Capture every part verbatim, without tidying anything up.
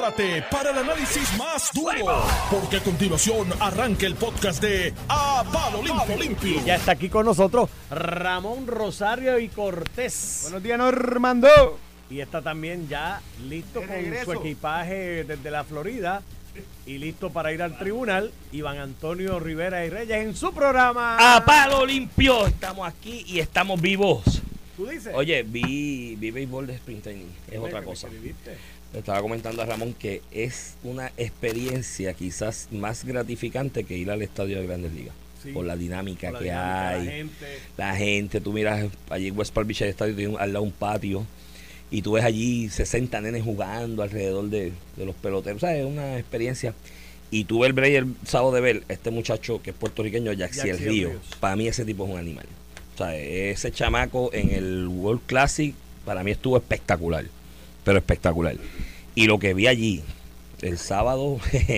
Prepárate para el análisis más duro, porque a continuación arranca el podcast de A Palo Limpio. Limpio. Ya está aquí con nosotros Ramón Rosario y Cortés. Buenos días, Normando. Y está también ya listo con su equipaje desde la Florida y listo para ir al tribunal, Iván Antonio Rivera y Reyes en su programa A Palo Limpio. Estamos aquí y estamos vivos. ¿Tú dices? Oye, vi, vi béisbol de sprint training, es otra cosa. Le estaba comentando a Ramón que es una experiencia quizás más gratificante que ir al estadio de Grandes Ligas. Sí, por la dinámica por la que dinámica, hay, la gente. la gente, tú miras allí en West Palm Beach, el estadio tiene al lado un patio y tú ves allí sesenta nenes jugando alrededor de, de los peloteros, o sea, es una experiencia. Y tú ves el break el sábado de ver este muchacho que es puertorriqueño, Yaxiel Río, para mí ese tipo es un animal. O sea, ese chamaco en el World Classic para mí estuvo espectacular, pero espectacular. Y lo que vi allí el sábado,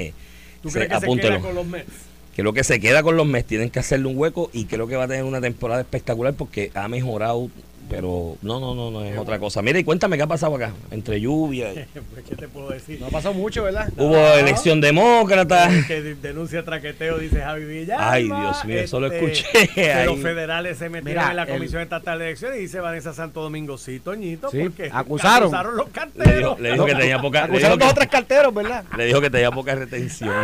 ¿tú crees que se queda con los Mets? Creo que se queda con los Mets, tienen que hacerle un hueco y creo que va a tener una temporada espectacular porque ha mejorado, pero no, no, no, no es otra cosa. Mira, y cuéntame qué ha pasado acá, entre lluvia y... Pues, ¿qué te puedo decir? No ha pasado mucho, ¿verdad? Hubo no, elección demócrata. Que denuncia traqueteo, dice Javi Villalba. Ay, Dios mío, eso lo escuché. Que Ay. los federales se metieron Mira, en la Comisión el... Estatal de Elecciones y dice Vanessa Santo Domingo, sí, Toñito, sí, porque acusaron. acusaron los carteros. Le dijo, le dijo que tenía poca... Acusaron dos o tres carteros, ¿verdad? Le dijo que tenía poca retención.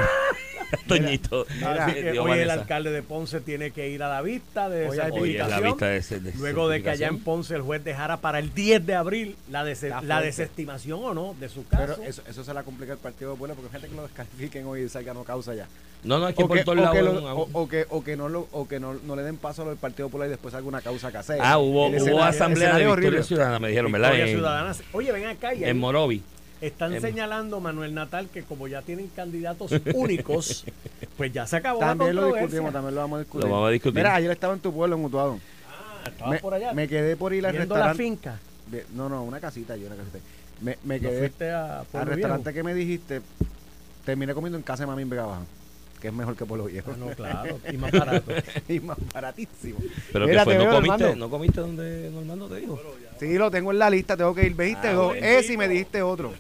Toñito. Mira, así que hoy el alcalde de Ponce tiene que ir a la vista de certificación. La vista de, de luego de que allá en Ponce el juez dejara para el diez de abril la, des la, la desestimación o no de su caso. Pero eso, eso se la complica el Partido Popular porque gente que lo descalifiquen hoy y salga no causa ya. No, no, es que o por que, todos o lados. que lo, o, o, que, o que, no, lo, o que no, no le den paso a lo del Partido Popular y después salga una causa casera. Ah, hubo, hubo asamblea de Victoria Ciudadana, me dijeron, ¿verdad? Victoria Ciudadana. Oye, ven acá. Y en Morovi. Están en... señalando, Manuel Natal, que como ya tienen candidatos únicos, pues ya se acabó también la lo discutimos, también lo vamos a discutir. Lo vamos a discutir. Mira, ayer estaba en tu pueblo, en Utuado. Ah, estabas por allá. Me quedé por ir al ¿Viendo restaurante. la finca? No, no, una casita, yo una casita. Me, me quedé fuiste a al restaurante que me dijiste, terminé comiendo en casa de Mami en Vega Baja, que es mejor que Pueblo Viejo. Ah, no, claro, y más barato. Y más baratísimo. Pero mira, que fue, no, comiste, Normando. ¿no comiste donde Normando te dijo? Sí, lo tengo en la lista, tengo que ir. Me dijiste ah, dos, bueno. Ese y me dijiste otro.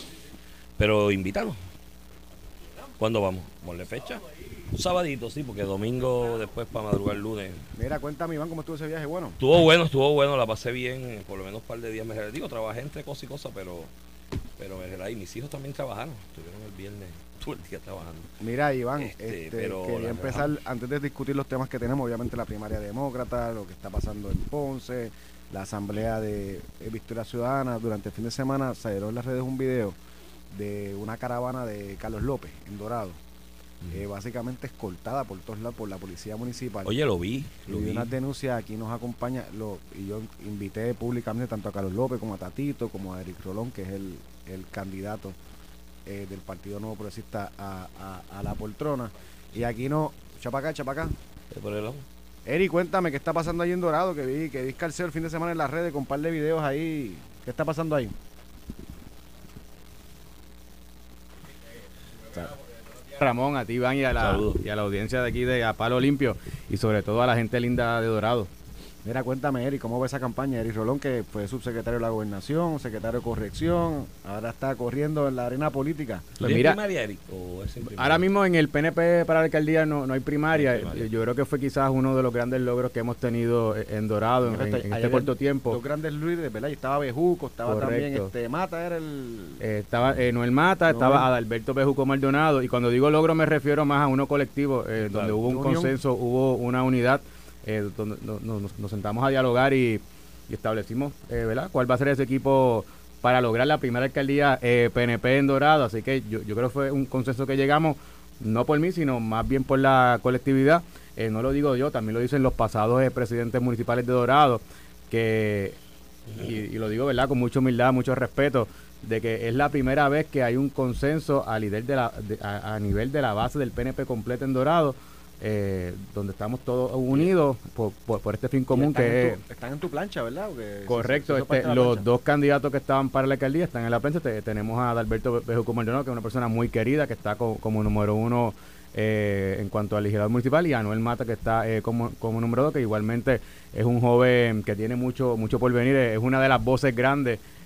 Pero invítalo. ¿Cuándo vamos? ¿Ponle fecha? Un sabadito, sí, porque domingo después para madrugar el lunes. Mira, cuéntame, Iván, ¿cómo estuvo ese viaje? Bueno. Estuvo bueno, estuvo bueno, la pasé bien, por lo menos un par de días me relajé. Digo, trabajé entre cosas y cosas, pero, pero me relajé. Mis hijos también trabajaron, estuvieron el viernes todo el día trabajando. Mira, Iván, este, este, pero quería empezar, relajamos. Antes de discutir los temas que tenemos, obviamente la primaria demócrata, lo que está pasando en Ponce, la asamblea de Victoria Ciudadana. Durante el fin de semana salieron en las redes un video de una caravana de Carlos López en Dorado, uh-huh. eh, básicamente escoltada por todos lados por la policía municipal. Oye, lo vi. Y lo vi. unas denuncias, aquí nos acompaña, lo, y yo invité públicamente tanto a Carlos López como a Tatito, como a Eric Rolón, que es el, el candidato eh, del Partido Nuevo Progresista a, a, a la poltrona. Y aquí no, echa para acá, echa para acá. Por el lado. Eric, cuéntame, ¿qué está pasando ahí en Dorado? Que vi que vi Carceo el fin de semana en las redes con un par de videos ahí. ¿Qué está pasando ahí? Ramón, a ti, Iván, y a, la, y a la audiencia de aquí de A Palo Limpio y sobre todo a la gente linda de Dorado. Mira, cuéntame, Eric, ¿cómo va esa campaña? Eric Rolón, que fue subsecretario de la Gobernación, secretario de Corrección, ahora está corriendo en la arena política. Pues mira, primaria, Eric, ¿o es en primaria? Ahora mismo en el P N P para la alcaldía no, no hay primaria. No hay primaria. Yo creo que fue quizás uno de los grandes logros que hemos tenido en Dorado en, en, en este corto tiempo. Los grandes líderes, ¿verdad? Y estaba Bejuco, estaba Correcto. También este Mata, era el... Eh, estaba eh, Noel Mata, Noel. Estaba Adalberto Bejuco Maldonado, y cuando digo logro me refiero más a uno colectivo, eh, claro. donde hubo un Unión. consenso, hubo una unidad. Eh, donde no, no, nos, nos sentamos a dialogar y, y establecimos eh, ¿verdad? cuál va a ser ese equipo para lograr la primera alcaldía eh, P N P en Dorado. Así que yo, yo creo que fue un consenso que llegamos, no por mí, sino más bien por la colectividad. Eh, no lo digo yo, también lo dicen los pasados eh, presidentes municipales de Dorado, que y, y lo digo verdad con mucha humildad, mucho respeto, de que es la primera vez que hay un consenso a nivel de la, de, a, a nivel de la base del P N P completa en Dorado. Eh, donde estamos todos unidos por, por, por este fin común que es... Están en tu plancha, ¿verdad? Porque correcto, se, se este, los plancha. Dos candidatos que estaban para la alcaldía están en la plancha. Te, tenemos a Adalberto Bejuco Maldonado, que es una persona muy querida, que está co, como número uno eh, en cuanto al legislador municipal, y a Noel Mata, que está eh, como, como número dos, que igualmente es un joven que tiene mucho mucho por venir, es una de las voces grandes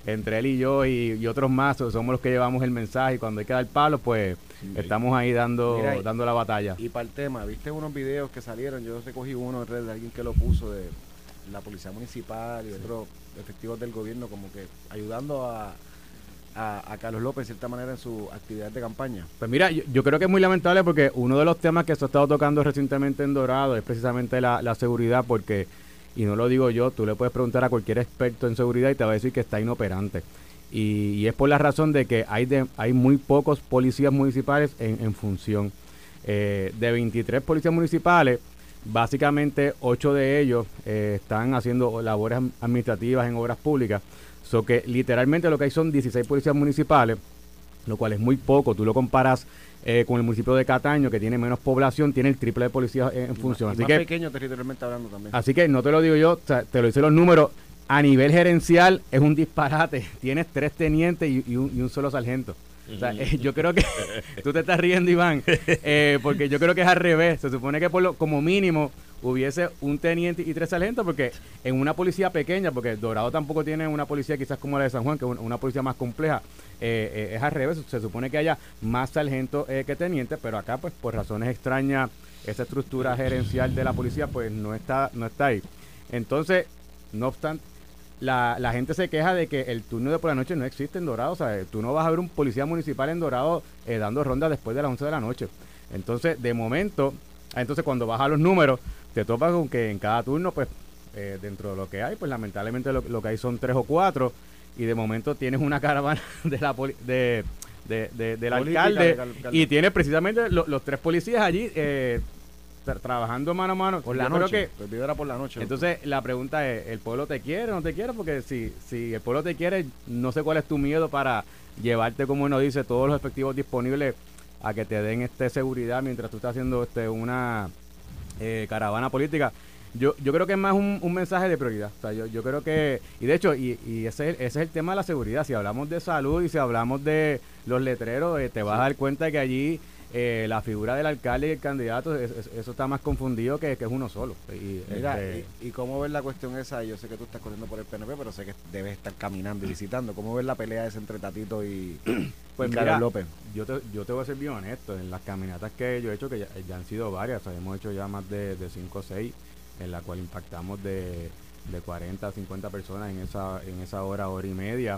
entre él y yo y, y otros más somos los que llevamos el mensaje y cuando hay que dar palos, pues sí, estamos ahí dando, Mira, y, dando la batalla. Y para el tema, ¿viste unos videos que salieron? Yo recogí uno en red de alguien que lo puso de la policía municipal y sí. otros efectivos del gobierno como que ayudando a, a, a Carlos López de cierta manera en su actividad de campaña. Pues mira, yo, yo creo que es muy lamentable porque uno de los temas que se ha estado tocando recientemente en Dorado es precisamente la, la seguridad, porque, y no lo digo yo, tú le puedes preguntar a cualquier experto en seguridad y te va a decir que está inoperante. Y, y es por la razón de que hay de, hay muy pocos policías municipales en, en función. Eh, de veintitrés policías municipales, básicamente ocho de ellos eh, están haciendo labores administrativas en obras públicas. So que literalmente lo que hay son dieciséis policías municipales, lo cual es muy poco. Tú lo comparas eh, con el municipio de Cataño, que tiene menos población, tiene el triple de policías en, en función. Más, así más que, pequeño territorialmente hablando también. Así que no te lo digo yo, o sea, te lo dicen los números. A nivel gerencial es un disparate. Tienes tres tenientes y, y, un, y un solo sargento. O sea, eh, yo creo que tú te estás riendo, Iván, eh, porque yo creo que es al revés. Se supone que por lo, como mínimo hubiese un teniente y tres sargentos, porque en una policía pequeña, porque Dorado tampoco tiene una policía quizás como la de San Juan, que es una policía más compleja, eh, eh, es al revés. Se supone que haya más sargentos eh, que tenientes, pero acá pues por razones extrañas esa estructura gerencial de la policía pues no está, no está ahí. Entonces, no obstante, La, la gente se queja de que el turno de por la noche no existe en Dorado. O sea, tú no vas a ver un policía municipal en Dorado eh, dando rondas después de las once de la noche. Entonces, de momento, entonces cuando bajas los números, te topas con que en cada turno, pues, eh, dentro de lo que hay, pues lamentablemente lo, lo que hay son tres o cuatro. Y de momento tienes una caravana de la poli de, de, de, del alcalde, alcalde y tienes precisamente lo, los tres policías allí eh, tra trabajando mano a mano. Por la noche, que, pues era por la noche. Entonces la pregunta es, ¿el pueblo te quiere o no te quiere? Porque si, si el pueblo te quiere, no sé cuál es tu miedo para llevarte, como uno dice, todos los efectivos disponibles a que te den este seguridad mientras tú estás haciendo este una eh, caravana política. Yo yo creo que es más un, un mensaje de prioridad. O sea, yo, yo creo que, y de hecho, y, y ese, es, ese es el tema de la seguridad. Si hablamos de salud y si hablamos de los letreros, eh, te vas a dar cuenta de que allí Eh, la figura del alcalde y el candidato, es, es, eso está más confundido que, que es uno solo. Y, Mira, este, y, y cómo ves la cuestión esa, yo sé que tú estás corriendo por el P N P, pero sé que debes estar caminando y visitando. ¿Cómo ves la pelea esa entre Tatito y, pues y mira, Carlos López? Yo te, yo te voy a ser bien honesto, en las caminatas que yo he hecho, que ya, ya han sido varias, o sea, hemos hecho ya más de cinco o seis, en la cual impactamos de, de cuarenta a cincuenta personas en esa, en esa hora, hora y media.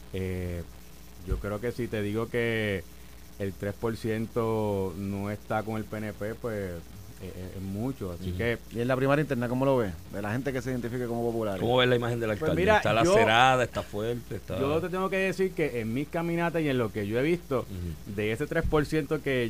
Eh, yo creo que si te digo que el tres por ciento no está con el P N P, pues es, es mucho, así uh-huh. que... ¿Y en la primaria interna cómo lo ves? De la gente que se identifique como popular. ¿Cómo ves la imagen del alcalde? Pues mira, está lacerada, está fuerte, está... Yo te tengo que decir que en mis caminatas y en lo que yo he visto, uh-huh. de ese tres por ciento que,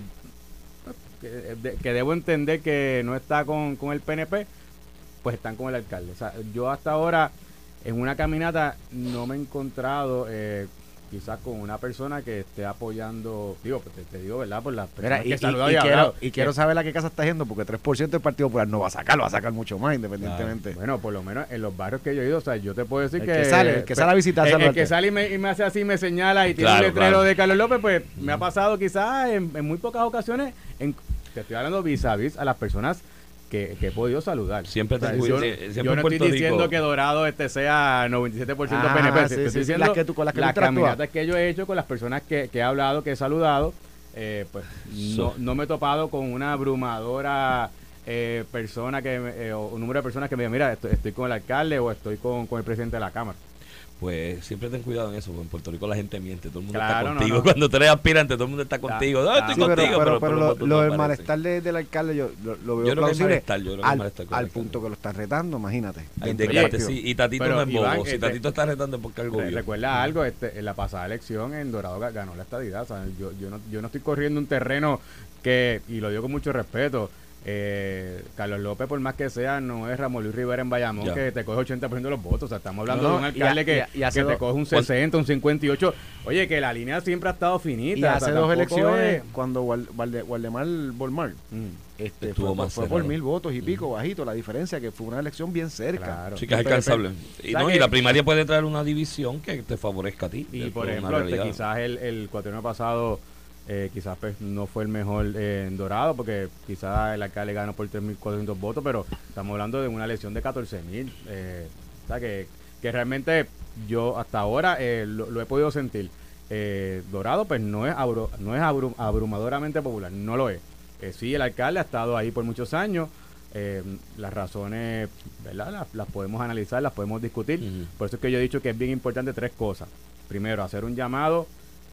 que, de, que debo entender que no está con, con el P N P, pues están con el alcalde. O sea, yo hasta ahora, en una caminata, no me he encontrado... Eh, quizás con una persona que esté apoyando, digo, te, te digo, ¿verdad? Por las personas Mira, que y, saludado y, y, y quiero, y quiero saber a qué casa está yendo, porque tres por ciento del Partido Popular no va a sacar, lo va a sacar mucho más, independientemente. Claro. Bueno, por lo menos en los barrios que yo he ido, o sea, yo te puedo decir el que... que sale, el que sale a visitar El, el que sale y me, y me hace así, me señala y tiene claro, un letrero claro. de Carlos López, pues mm. me ha pasado quizás en, en muy pocas ocasiones, en, te estoy hablando vis a vis a las personas Que, que he podido saludar. Siempre te o sea, yo, siempre yo no estoy Rico. diciendo que Dorado este sea noventa y siete por ciento ah, P N P. Sí, estoy sí, diciendo las, que tú, con las, que las caminatas que yo he hecho con las personas que, que he hablado, que he saludado, eh, pues so. no, no me he topado con una abrumadora eh, persona que eh, o un número de personas que me digan, mira, estoy, estoy con el alcalde o estoy con, con el presidente de la Cámara. Pues siempre ten cuidado en eso, porque en Puerto Rico la gente miente, todo el mundo claro, está contigo. No, no. Cuando tú eres aspirante, todo el mundo está contigo. No, estoy sí, contigo, pero, pero, pero, pero, pero lo, lo del malestar de, del alcalde yo lo, lo veo yo plausible creo yo creo al, malestar al punto que lo está retando, imagínate. Oye, sí, y Tatito pero, no es bobo. Iván, si este, Tatito está retando es porque algo vio. Recuerda algo, este, en la pasada elección en Dorado ganó la estadidad. O sea, yo, yo, no, yo no estoy corriendo un terreno que, y lo digo con mucho respeto, Eh, Carlos López, por más que sea, no es Ramón Luis Rivera en Bayamón ya. que te coge ochenta por ciento de los votos. O sea, estamos hablando no, de un alcalde a, que, y a, y que te coge un sesenta, un cincuenta y ocho. Oye, que la línea siempre ha estado finita. Y hace o sea, dos elecciones, es... cuando Waldemar Waldemar Bolmar mm. este, fue, fue, fue por mil votos y pico, mm. bajito. La diferencia que fue una elección bien cerca. Claro. Sí, que es alcanzable. Y, no, y la primaria puede traer una división que te favorezca a ti. Y por ejemplo, este, quizás el, el cuatrienio pasado Eh, quizás pues no fue el mejor eh, en Dorado, porque quizás el alcalde ganó por tres mil cuatrocientos votos, pero estamos hablando de una elección de catorce mil. Eh, o sea que que realmente yo hasta ahora eh, lo, lo he podido sentir. Eh, Dorado pues no es, abru, no es abru, abrumadoramente popular, no lo es. Eh, sí, el alcalde ha estado ahí por muchos años, eh, las razones, ¿verdad? Las, las podemos analizar, las podemos discutir, uh-huh. Por eso es que yo he dicho que es bien importante tres cosas. Primero, hacer un llamado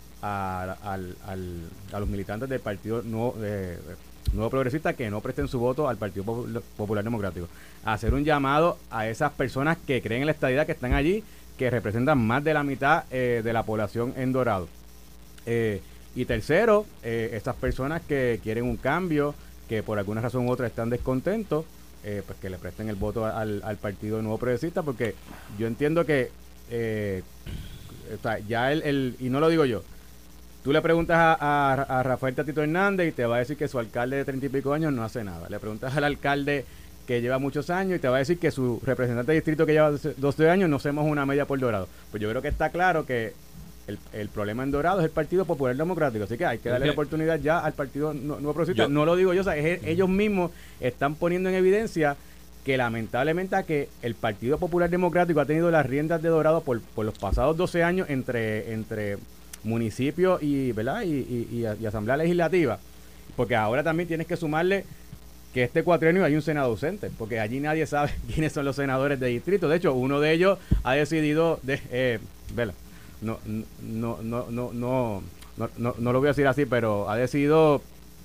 a, a, al, al, a los militantes del Partido Nuevo, eh, Nuevo Progresista que no presten su voto al Partido Popular Democrático. Hacer un llamado a esas personas que creen en la estadidad, que están allí, que representan más de la mitad eh, de la población en Dorado. Eh, y tercero, eh, esas personas que quieren un cambio, que por alguna razón u otra están descontentos, eh, pues que le presten el voto al, al Partido Nuevo Progresista, porque yo entiendo que, eh, o sea, ya el, el, y no lo digo yo, tú le preguntas a, a, a Rafael Tatito Hernández y te va a decir que su alcalde de treinta y pico años no hace nada. Le preguntas al alcalde que lleva muchos años y te va a decir que su representante de distrito que lleva doce años no hacemos una media por Dorado. Pues yo creo que está claro que el, el problema en Dorado es el Partido Popular Democrático, así que hay que darle okay. la oportunidad ya al Partido Nuevo Progresista. Yo, no lo digo yo, o sea, es, ellos mismos están poniendo en evidencia que lamentablemente que el Partido Popular Democrático ha tenido las riendas de Dorado por, por los pasados doce años entre, entre municipios y, ¿verdad? Y, y, y, y Asamblea Legislativa, porque ahora también tienes que sumarle que este cuatrienio hay un senado ausente, porque allí nadie sabe quiénes son los senadores de distrito. De hecho, uno de ellos ha decidido, de, eh, ¿verdad? No, no, no, no, no, no, no, no lo voy a decir así, pero ha decidido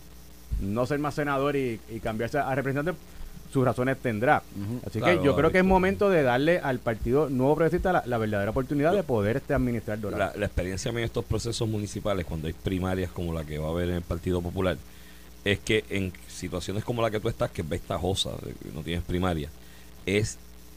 no ser más senador y, y cambiarse a representante. Sus razones tendrá. Uh-huh. Así claro, que yo creo que es momento de darle al Partido Nuevo Progresista la, la verdadera oportunidad de poder este administrar Dorado. La, la experiencia en estos procesos municipales, cuando hay primarias como la que va a haber en el Partido Popular, es que en situaciones como la que tú estás, que es ventajosa, no tienes primaria, es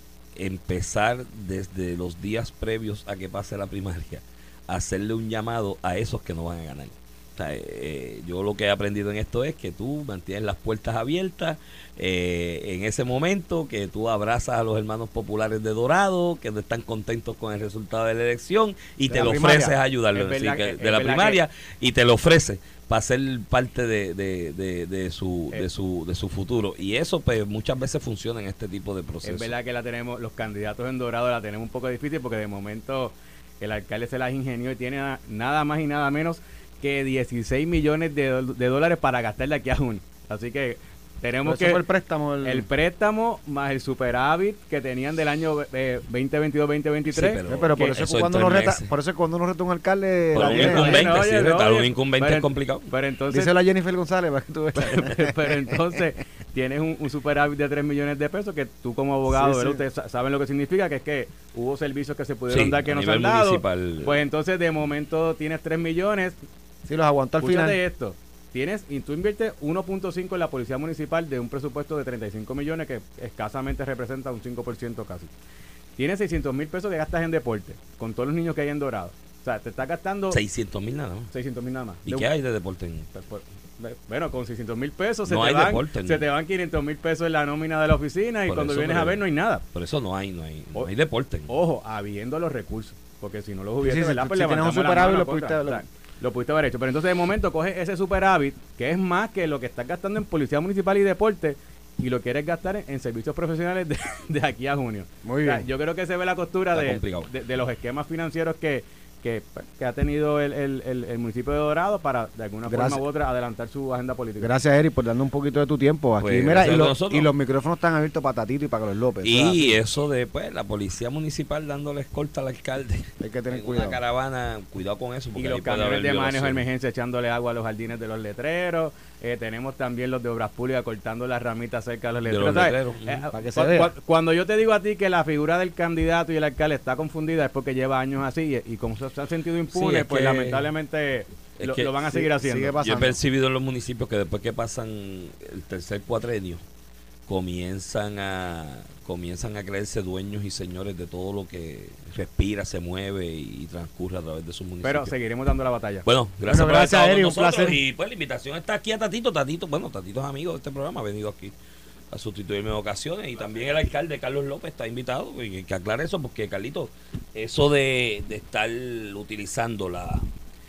empezar desde los días previos a que pase la primaria, hacerle un llamado a esos que no van a ganar. O sea, eh, yo lo que he aprendido en esto es que tú mantienes las puertas abiertas eh, en ese momento, que tú abrazas a los hermanos populares de Dorado, que no están contentos con el resultado de la elección y de te lo primaria. ofreces a ayudarlos sí, que, de la primaria que... y te lo ofreces para ser parte de, de, de, de su eh. de su de su futuro, y eso pues muchas veces funciona en este tipo de procesos. Es verdad que la tenemos, los candidatos en Dorado la tenemos un poco difícil, porque de momento el alcalde se las ingenió y tiene nada más y nada menos que dieciséis millones de, de dólares para gastar de aquí a junio. Así que tenemos que... Fue el préstamo. El... el préstamo más el superávit que tenían del año eh, veinte veintidós veinte veintitrés. Sí, pero, sí, pero por, eso eso cuando uno reta, por eso cuando uno reta un alcalde... Por un incumbente, no, sí, retar un incumbente es complicado. Pero entonces... Dice la Jennifer González para que tú veas. Pero, pero entonces tienes un, un superávit de tres millones de pesos que tú como abogado, sí, sí. ustedes saben lo que significa, que es que hubo servicios que se pudieron sí, dar que no se han dado. Municipal. Pues entonces de momento tienes tres millones. Sí, los aguantó al final. Escúchate esto. Tienes, y tú inviertes uno punto cinco en la policía municipal de un presupuesto de treinta y cinco millones, que escasamente representa un cinco por ciento casi. Tienes seiscientos mil pesos que gastas en deporte, con todos los niños que hay en Dorado. O sea, te estás gastando... seiscientos mil nada más. seiscientos mil nada más. ¿Y de qué un... hay de deporte? En... Bueno, con seiscientos mil pesos se, no te hay van, deporte, se no. te van quinientos mil pesos en la nómina de la oficina y por cuando vienes a ver no hay nada. Por eso no hay, no hay, no o, hay deporte. Ojo, habiendo los recursos, porque si no los hubiese, sí, sí, ¿verdad? Si, pues si tenemos un superávit lo pudiste... Lo pudiste haber hecho, pero entonces de momento coges ese superávit, que es más que lo que estás gastando en policía municipal y deporte, y lo quieres gastar en, en servicios profesionales de, de aquí a junio. Muy bien. O sea, yo creo que se ve la costura de, de, de los esquemas financieros que, que, que ha tenido el, el, el, el municipio de Dorado para de alguna gracias. forma u otra adelantar su agenda política. Gracias, Eric, por darnos un poquito de tu tiempo aquí. Pues, mira, y, lo, y los micrófonos están abiertos para Tatito y para Carlos López. Y ¿verdad? Eso de pues la policía municipal dándole escolta al alcalde. Hay que tener en cuidado. Una caravana, cuidado con eso. Porque y los camiones de manejo de emergencia echándole agua a los jardines de los letreros. Eh, tenemos también los de obras públicas cortando las ramitas cerca de los letreros. De los letreros. Eh, para que se cu- vea. Cu- cuando yo te digo a ti que la figura del candidato y el alcalde está confundida es porque lleva años así y, y como se han sentido impunes, sí, pues que, lamentablemente lo, lo van a seguir sí, haciendo. Yo he percibido en los municipios que después que pasan el tercer cuatrenio comienzan a comienzan a creerse dueños y señores de todo lo que respira, se mueve y transcurre a través de sus municipios. Pero seguiremos dando la batalla. Bueno, gracias, bueno, gracias por a Eric, un placer. Y pues la invitación está aquí a Tatito. Tatito, bueno, Tatito es amigo de este programa, ha venido aquí a sustituirme en ocasiones, y también el alcalde Carlos López está invitado, y que aclare eso, porque Carlito, eso de, de estar utilizando la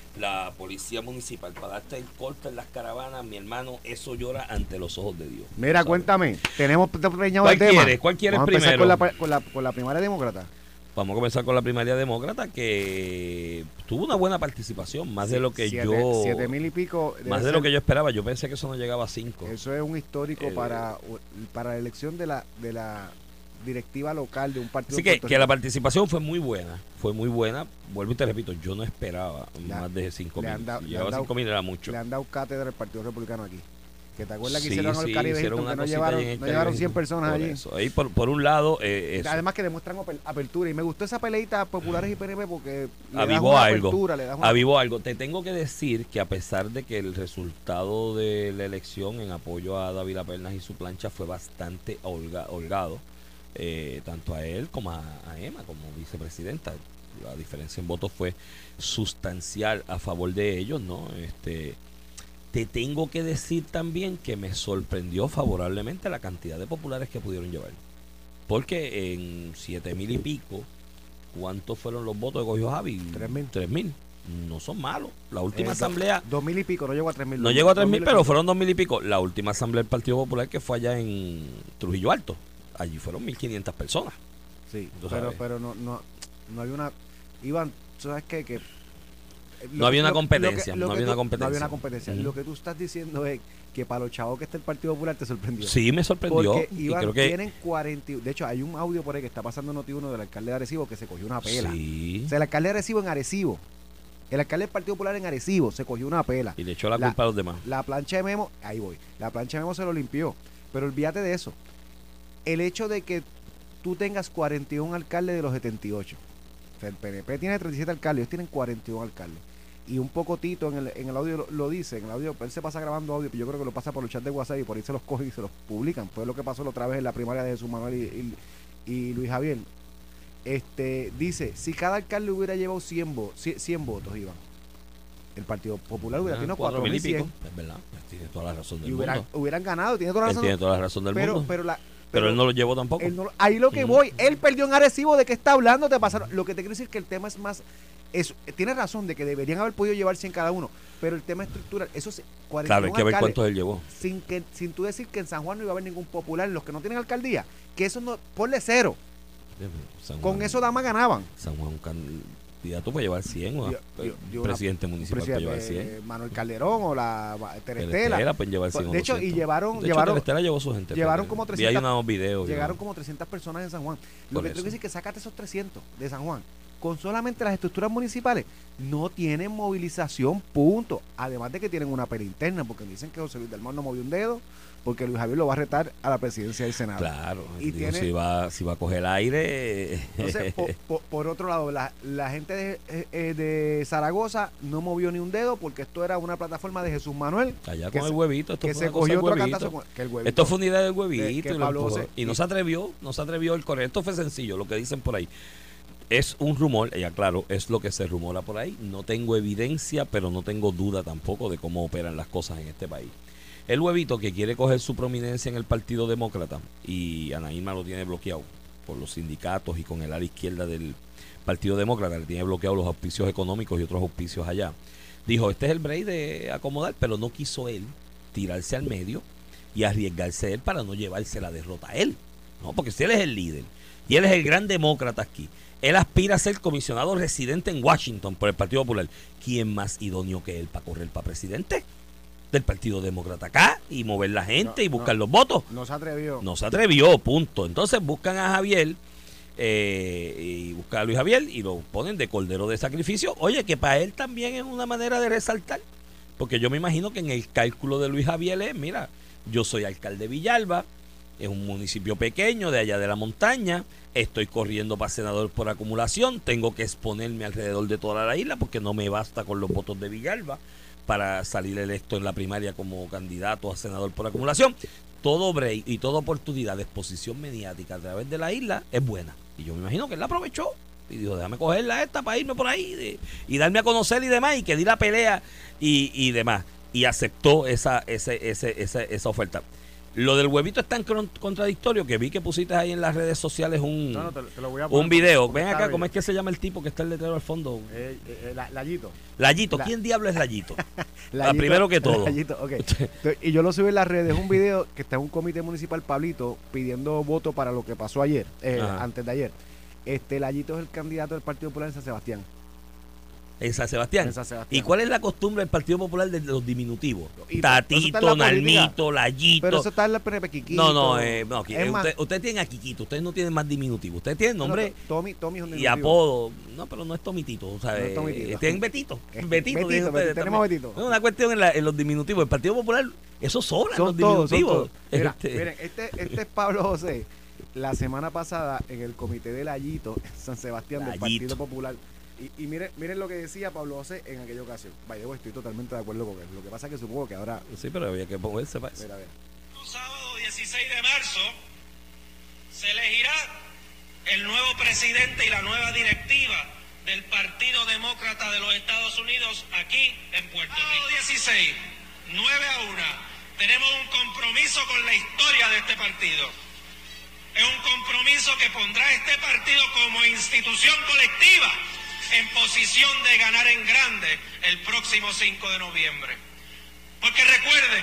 la policía municipal para darte el corte en las caravanas, mi hermano, eso llora ante los ojos de Dios. Mira, ¿sabes? Cuéntame, tenemos preñado el tema. ¿Cuál quieres Vamos a primero? Con la, con, la, con la primaria demócrata. Vamos a comenzar con la primaria demócrata, que tuvo una buena participación, más sí, de lo que siete, yo... Siete mil y pico. Más de ser, lo que yo esperaba. Yo pensé que eso no llegaba a cinco. Eso es un histórico eh, para, para la elección de la, de la directiva local de un partido. Así que, que la participación fue muy buena. Fue muy buena. Vuelvo y te repito, yo no esperaba le, más de cinco mil. Si llegaba a cinco mil era mucho. Le han dado cátedra al Partido Republicano aquí. Que te acuerdas que sí, hicieron sí, el Caribe Hilton, que no llevaron, no llevaron cien personas allí. Eso. Ahí por, por un lado, eh, eso. Además que demuestran apertura. Y me gustó esa peleita Populares y P N P porque le avivó das una algo. Apertura, le das una... Avivó algo. Te tengo que decir que a pesar de que el resultado de la elección en apoyo a David Pernas y su plancha fue bastante holga, holgado, eh, tanto a él como a, a Emma como vicepresidenta, la diferencia en votos fue sustancial a favor de ellos, ¿no? Este... Te tengo que decir también que me sorprendió favorablemente la cantidad de populares que pudieron llevar. Porque en siete mil y pico, ¿cuántos fueron los votos que cogió Javi? Tres mil. Tres mil. No son malos. La última eh, asamblea... Dos mil y pico, no llegó a tres mil. No llegó a tres mil, pero fueron dos mil y pico. La última asamblea del Partido Popular que fue allá en Trujillo Alto. Allí fueron mil quinientas personas. Sí, pero, pero no, no, no había una... Iván, ¿sabes qué? Que... No había una competencia, no había una competencia. No había una competencia. Mm. Lo que tú estás diciendo es que para los chavos que está el Partido Popular te sorprendió. Sí, me sorprendió. Porque Iván, y creo que... tienen cuarenta. De hecho, hay un audio por ahí que está pasando en Noti uno del alcalde de Arecibo que se cogió una pela. Sí. O sea, el alcalde de Arecibo en Arecibo. El alcalde del Partido Popular en Arecibo se cogió una pela. Y le echó la, la culpa a los demás. La plancha de Memo, ahí voy. La plancha de Memo se lo limpió. Pero olvídate de eso. El hecho de que tú tengas cuarenta y uno alcaldes de los setenta y ocho. O sea, el P N P tiene treinta y siete alcaldes, ellos tienen cuarenta y uno alcaldes. Y un poco Tito en el, en el audio lo, lo dice, en el audio, él se pasa grabando audio, pero yo creo que lo pasa por el chat de WhatsApp y por ahí se los coge y se los publican. Fue lo que pasó la otra vez en la primaria de Jesús Manuel y, y, y Luis Javier. Este, dice, si cada alcalde hubiera llevado cien, vo, cien votos, Iván, el Partido Popular hubiera tenido cuatro mil y cien. Es verdad, tiene toda la razón del y hubieran, mundo. Hubieran ganado, tiene toda la razón. Él tiene toda la razón del pero, mundo. Pero la... Pero, pero él no lo llevó tampoco. No, ahí lo que mm. voy, él perdió en Arecibo. ¿De qué está hablando? Te pasaron. Lo que te quiero decir es que el tema es más. Es, tiene razón de que deberían haber podido llevar cien cada uno, pero el tema estructural, eso es claro, hay que ver cuántos él llevó. Sin que sin tú decir que en San Juan no iba a haber ningún popular, los que no tienen alcaldía, que eso no. Ponle cero. San Con Juan, eso damas ganaban. San Juan, un candidato puede llevar cien, o un presidente municipal puede llevar cien. Manuel Calderón o la Terestela pueden llevar cien. De hecho, doscientos. y llevaron. De llevaron hecho, Terestela llevó su gente. Llevaron como trescientas. Y hay unos videos. Llegaron llevaron. como trescientas personas en San Juan. Lo Por que eso. tengo que decir es que sácate esos trescientos de San Juan. Con solamente las estructuras municipales no tienen movilización, punto. Además de que tienen una pelea interna, porque dicen que José Luis del Mar no movió un dedo, porque Luis Javier lo va a retar a la presidencia del Senado. Claro, y digo, tiene, si, va, si va a coger aire. Entonces, por, por, por otro lado, la, la gente de, eh, de Zaragoza no movió ni un dedo, porque esto era una plataforma de Jesús Manuel. Allá con el huevito, esto que fue se cogió otro cantazo con, que el huevito. Esto fue una idea del huevito. Que, que y, Pablo lo José, y no se atrevió, no se atrevió el correr. Esto fue sencillo, lo que dicen por ahí. Es un rumor, ya claro, es lo que se rumora por ahí. No tengo evidencia, pero no tengo duda tampoco de cómo operan las cosas en este país. El huevito que quiere coger su prominencia en el Partido Demócrata, y Ana Irma lo tiene bloqueado por los sindicatos y con el ala izquierda del Partido Demócrata, le tiene bloqueado los auspicios económicos y otros auspicios allá. Dijo, este es el break de acomodar, pero no quiso él tirarse al medio y arriesgarse él para no llevarse la derrota a él. No, porque si él es el líder y él es el gran demócrata aquí, él aspira a ser comisionado residente en Washington por el Partido Popular. ¿Quién más idóneo que él para correr para presidente del Partido Demócrata acá y mover la gente no, y buscar no, los votos? No se atrevió. No se atrevió, punto. Entonces buscan a Javier eh, y buscan a Luis Javier y lo ponen de cordero de sacrificio. Oye, que para él también es una manera de resaltar. Porque yo me imagino que en el cálculo de Luis Javier es, mira, yo soy alcalde de Villalba, es un municipio pequeño de allá de la montaña, estoy corriendo para senador por acumulación, tengo que exponerme alrededor de toda la isla porque no me basta con los votos de Villalba para salir electo en la primaria como candidato a senador por acumulación. Todo break y toda oportunidad de exposición mediática a través de la isla es buena. Y yo me imagino que él la aprovechó y dijo, déjame cogerla esta para irme por ahí de, y darme a conocer y demás, y que di la pelea y, y demás. Y aceptó esa, ese, ese, esa, esa oferta. Lo del huevito es tan contradictorio que vi que pusiste ahí en las redes sociales un, no, no, te, te lo voy a poner un video. Ven acá, ¿cómo es que se llama el tipo que está el letrero al fondo? Eh, eh, la, Layito. Layito, la, ¿quién diablo es Layito? Layito primero que todo. Layito, okay. Y yo lo subí en las redes, un video que está en un comité municipal, Pablito, pidiendo voto para lo que pasó ayer, eh, antes de ayer. Este Layito es el candidato del Partido Popular en San Sebastián. En San Sebastián. En San Sebastián. ¿Y cuál es la costumbre del Partido Popular de los diminutivos? Y, Tatito, Nalmito, Layito. Pero eso está en la P N P, Quiquito. No, no, eh, no es usted, usted tiene a Quiquito, ustedes no tienen más diminutivo. Ustedes tienen nombre no, Tommy, Tommy es un y apodo. No, pero no es Tomitito. O sea, no es Tomitito. Eh, tienen Betito. Es Betito, Betito, Betito, ustedes, tenemos Betito. Es una cuestión en, la, en los diminutivos. El Partido Popular, eso sobra son los todos, diminutivos. Son todos. Mira, este, miren, este, este es Pablo José. La semana pasada en el comité de Layito, en San Sebastián, Layito. del Partido Popular. Y, y miren, miren lo que decía Pablo José en aquella ocasión. Vaya, estoy totalmente de acuerdo con él. Lo que pasa es que supongo que ahora... Sí, pero había que ponerse para eso. Mira, mira. Sábado dieciséis de marzo se elegirá el nuevo presidente y la nueva directiva del Partido Demócrata de los Estados Unidos aquí en Puerto Rico. dieciséis, nueve a uno. Tenemos un compromiso con la historia de este partido. Es un compromiso que pondrá a este partido como institución colectiva en posición de ganar en grande el próximo cinco de noviembre. Porque recuerden,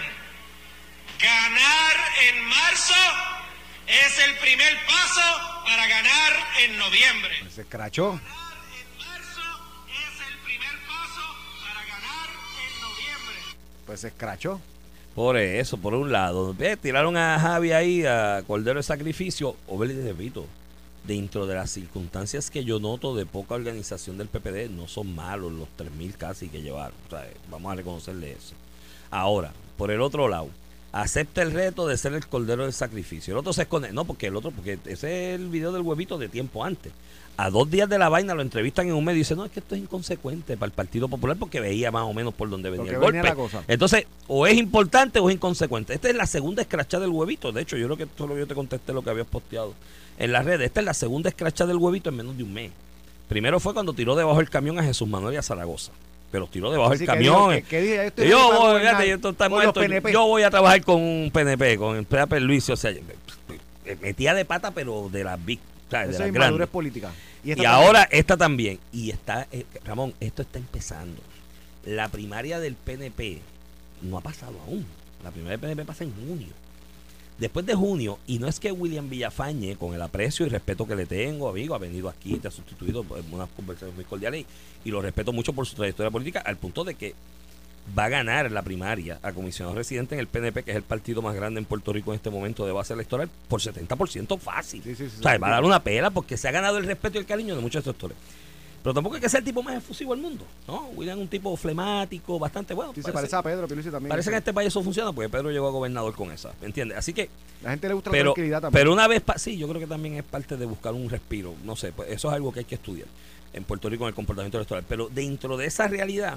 ganar en marzo es el primer paso para ganar en noviembre. Se escrachó. Ganar en marzo es el primer paso para ganar en noviembre. Pues se escrachó. Por eso, por un lado. Eh, tiraron a Javi ahí, a Cordero de Sacrificio. O les repito, dentro de las circunstancias que yo noto de poca organización del P P D, no son malos los tres mil casi que llevaron. O sea, vamos a reconocerle eso. Ahora, por el otro lado, acepta el reto de ser el Cordero del Sacrificio. El otro se esconde. No, porque el otro, porque ese es el video del huevito de tiempo antes. A dos días de la vaina lo entrevistan en un medio y dicen, no, es que esto es inconsecuente para el Partido Popular porque veía más o menos por dónde venía porque el venía golpe. la cosa. Entonces, o es importante o es inconsecuente. Esta es la segunda escrachada del huevito. De hecho, yo creo que solo yo te contesté lo que habías posteado en las redes. Esta es la segunda escrachada del huevito en menos de un mes. Primero fue cuando tiró debajo del camión a Jesús Manuel y a Zaragoza. Pero tiró debajo del camión. ¿Qué, qué dije? Yo, yo, voy, fíjate, yo, está muerto, yo voy a trabajar con un P N P, con el P P Luis. O sea, metía de pata, pero de las big, de las grandes. políticas. Y, y ahora esta también. Y está, eh, Ramón, esto está empezando. La primaria del P N P no ha pasado aún. La primaria del P N P pasa en junio. Después de junio, y no es que William Villafañe, con el aprecio y respeto que le tengo, amigo, ha venido aquí, te ha sustituido en unas conversaciones muy cordiales y, y lo respeto mucho por su trayectoria política, al punto de que va a ganar la primaria a comisionado residente en el P N P, que es el partido más grande en Puerto Rico en este momento de base electoral, por setenta por ciento fácil. Sí, sí, sí, o sea, sí, va sí. a dar una pela porque se ha ganado el respeto y el cariño de muchos sectores. Pero tampoco hay que ser el tipo más efusivo del mundo, ¿no? William es un tipo flemático, bastante bueno. Sí, parece, se parece a Pedro, Pierluisi también. Parece que en este país eso funciona porque Pedro llegó a gobernador con esa, ¿me entiendes? Así que... La gente le gusta pero, la tranquilidad también. Pero una vez... Pa- sí, yo creo que también es parte de buscar un respiro, no sé, pues eso es algo que hay que estudiar en Puerto Rico en el comportamiento electoral. Pero dentro de esa realidad,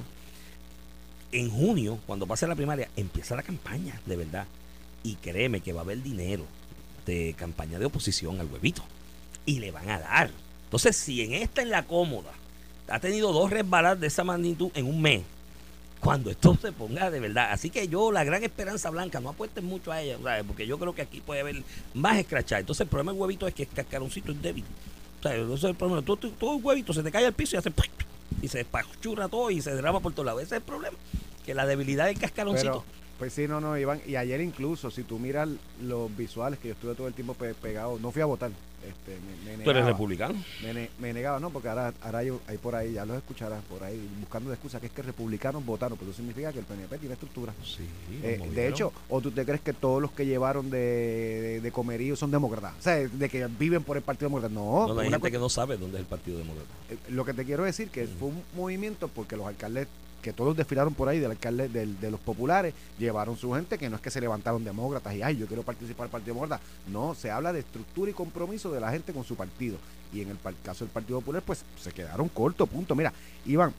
en junio, cuando pase la primaria, empieza la campaña, de verdad. Y créeme que va a haber dinero de campaña de oposición al huevito. Y le van a dar. Entonces, si en esta, en la cómoda, ha tenido dos resbaladas de esa magnitud en un mes, cuando esto se ponga de verdad. Así que yo, la gran esperanza blanca, no apuesten mucho a ella, ¿sabes? Porque yo creo que aquí puede haber más escrachar. Entonces, el problema del huevito es que el cascaroncito es débil. O sea, eso es el problema. Todo, todo, todo el huevito se te cae al piso y hace... y se despachurra todo y se derrama por todos lados. Ese es el problema. Que la debilidad del cascaroncito. Pero, pues sí, no, no, Iván. Y ayer incluso, si tú miras los visuales, que yo estuve todo el tiempo pe- pegado, no fui a votar. Este, me, me ¿Tú eres negaba, republicano? Me, ne- me negaba, no, porque ahora, ahora hay, hay por ahí, ya los escucharás, por ahí, buscando de excusa, que es que republicanos votaron, pero eso significa que el P N P tiene estructura. Sí. Eh, de hecho, ¿o tú te crees que todos los que llevaron de, de, de comerío son demócratas? O sea, de que viven por el Partido Demócrata. No, No, no hay una gente cu- que no sabe dónde es el Partido Demócrata. eh, lo que te quiero decir que fue un movimiento porque los alcaldes que todos desfilaron por ahí del alcalde del, de los populares llevaron su gente, que no es que se levantaron demócratas y ay yo quiero participar del Partido Demócrata, no, se habla de estructura y compromiso de la gente con su partido, y en el par- caso del Partido Popular pues se quedaron cortos, punto. Mira, Iván,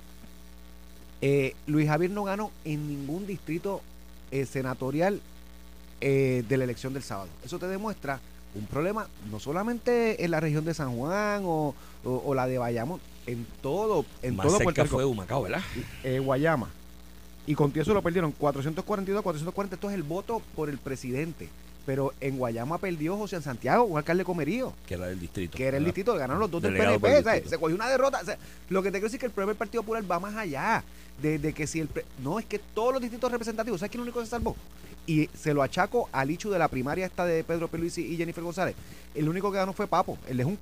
eh, Luis Javier no ganó en ningún distrito eh, senatorial eh, de la elección del sábado. Eso te demuestra un problema no solamente en la región de San Juan o, o, o la de Bayamón, en todo, en Más todo cerca Puerto Rico. fue Humacao, ¿verdad? Eh, Guayama. Y con eso lo perdieron cuatrocientos cuarenta y dos, cuatrocientos cuarenta. Esto es el voto por el presidente. Pero en Guayama perdió José Santiago, un alcalde de Comerío. Que era del distrito. Que era el ¿verdad? distrito, ganaron los dos del P Delegado N por P. el ¿sabes? distrito. Se cogió una derrota. O sea, lo que te quiero decir es que el problema del Partido Popular va más allá. De, de que si el... Pre- no, es que todos los distritos representativos, ¿sabes quién es el único que se salvó? Y se lo achaco al hecho de la primaria esta de Pedro Pierluisi y Jennifer González. El único que ganó fue Papo, el de Junco.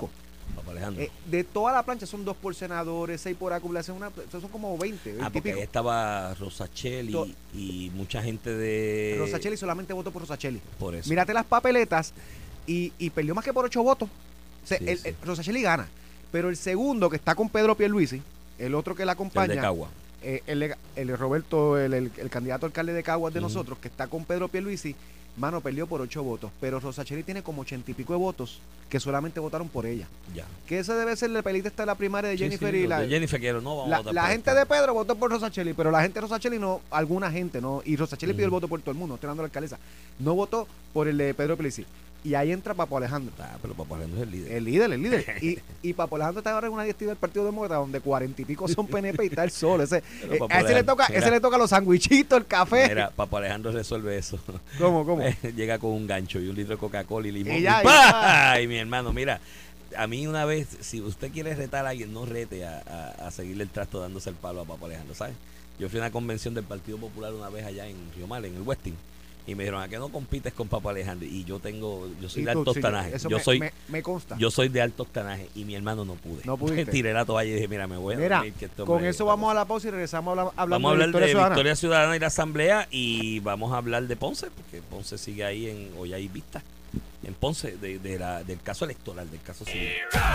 Papá Alejandro. Eh, de toda la plancha son dos por senadores, seis por acumulación, una, son como veinte. Ah, porque ahí estaba Rosacheli to- y mucha gente de... Rosacheli solamente votó por Rosacheli. Por eso. Mírate las papeletas y, y perdió más que por ocho votos. O sea, sí, el, sí. el, Rosacheli gana. Pero el segundo, que está con Pedro Pierluisi, el otro que la acompaña... El de Cagua. Eh, el, el Roberto, el, el, el candidato alcalde de Caguas de uh-huh. nosotros, que está con Pedro Pierluisi, mano, perdió por ocho votos. Pero Rosacheli tiene como ochenta y pico de votos que solamente votaron por ella. Ya. Que ese debe ser la pelita está la primaria de Jennifer sí, sí, y la... De Jennifer quiero, no vamos la, a votar la por gente esta. de Pedro votó por Rosacheli, pero la gente de Rosacheli no, alguna gente no. Y Rosacheli uh-huh. pidió el voto por todo el mundo, estoy dando la alcaldesa. No votó por el de Pedro Pierluisi. Y ahí entra Papo Alejandro. Ah, pero Papo Alejandro es el líder. El líder, el líder. y, y Papo Alejandro está ahora en una directiva del Partido Demócrata donde cuarenta y pico son P N P y está el sol. Ese, eh, a ese le toca, mira, ese le toca los sandwichitos, el café. Mira, Papo Alejandro resuelve eso. ¿Cómo, cómo? Llega con un gancho y un litro de Coca-Cola y limón. Y, ya, y, ¡pah! Y mi hermano, mira, a mí una vez, si usted quiere retar a alguien, no rete a, a, a seguirle el trasto dándose el palo a Papo Alejandro, ¿sabes? Yo fui a una convención del Partido Popular una vez allá en Río Mal, en el Westin. Y me dijeron, ¿a qué no compites con Papo Alejandro? Y yo tengo, yo soy de alto octanaje. Sí, yo me, soy, me, me consta. Yo soy de alto octanaje y mi hermano no pude. No pudiste. Tiré la toalla y dije, mira, me voy a mira, dormir, que esto con me, eso vamos a la pausa y regresamos a hablar, hablando vamos a hablar de Victoria de Ciudadana. Victoria Ciudadana y la Asamblea, y vamos a hablar de Ponce, porque Ponce sigue ahí en, hoy hay vista, en Ponce, de, de la, del caso electoral, del caso civil.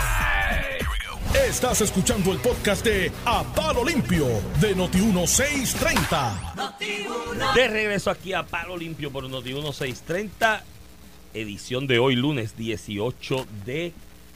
Estás escuchando el podcast de A Palo Limpio de Noti uno seiscientos treinta. De regreso aquí a Palo Limpio por Noti uno seiscientos treinta, edición de hoy, lunes dieciocho de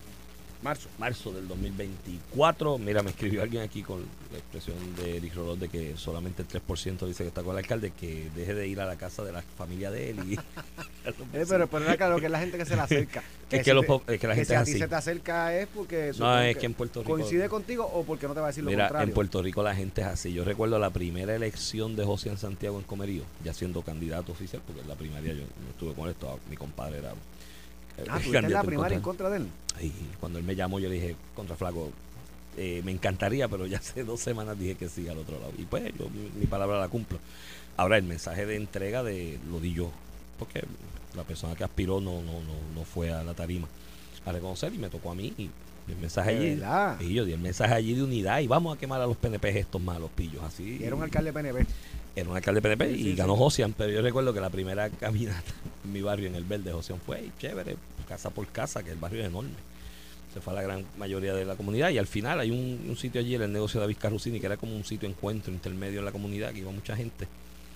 marzo, marzo del dos mil veinticuatro. Mira, me escribió alguien aquí con la expresión de Eric Rolón de que solamente el tres por ciento dice que está con el alcalde, que deje de ir a la casa de la familia de él. Y eh, pero pero era claro que es la gente que se le acerca. Que, es, que, si los, te, es que la que gente si es a así. ti se te acerca es porque no, es que en Puerto Rico coincide contigo o porque no te va a decir lo mira, contrario. en Puerto Rico la gente es así. Yo recuerdo la primera elección de José en Santiago en Comerío, ya siendo candidato oficial, porque en la primaria yo no estuve con esto, mi compadre era Ah, ¿tú en la primaria en contra de él? Y cuando él me llamó yo le dije, contra flaco, eh, me encantaría, pero ya hace dos semanas dije que sí al otro lado. Y pues yo mi, mi palabra la cumplo. Ahora el mensaje de entrega de lo di yo, porque la persona que aspiró no, no, no, no fue a la tarima a reconocer y me tocó a mí. Y el mensaje allí, ¿verdad? Y yo di el mensaje allí de unidad y vamos a quemar a los P N P estos malos pillos así. Y era un alcalde P N P. Era un alcalde P N P sí, y sí, ganó sí. Josian, pero yo recuerdo que la primera caminata en mi barrio, en el Verde, Josian fue hey, chévere, casa por casa, que el barrio es enorme. Se fue a la gran mayoría de la comunidad y al final hay un, un sitio allí en el negocio de David Carrusini que era como un sitio de encuentro intermedio en la comunidad, que iba mucha gente.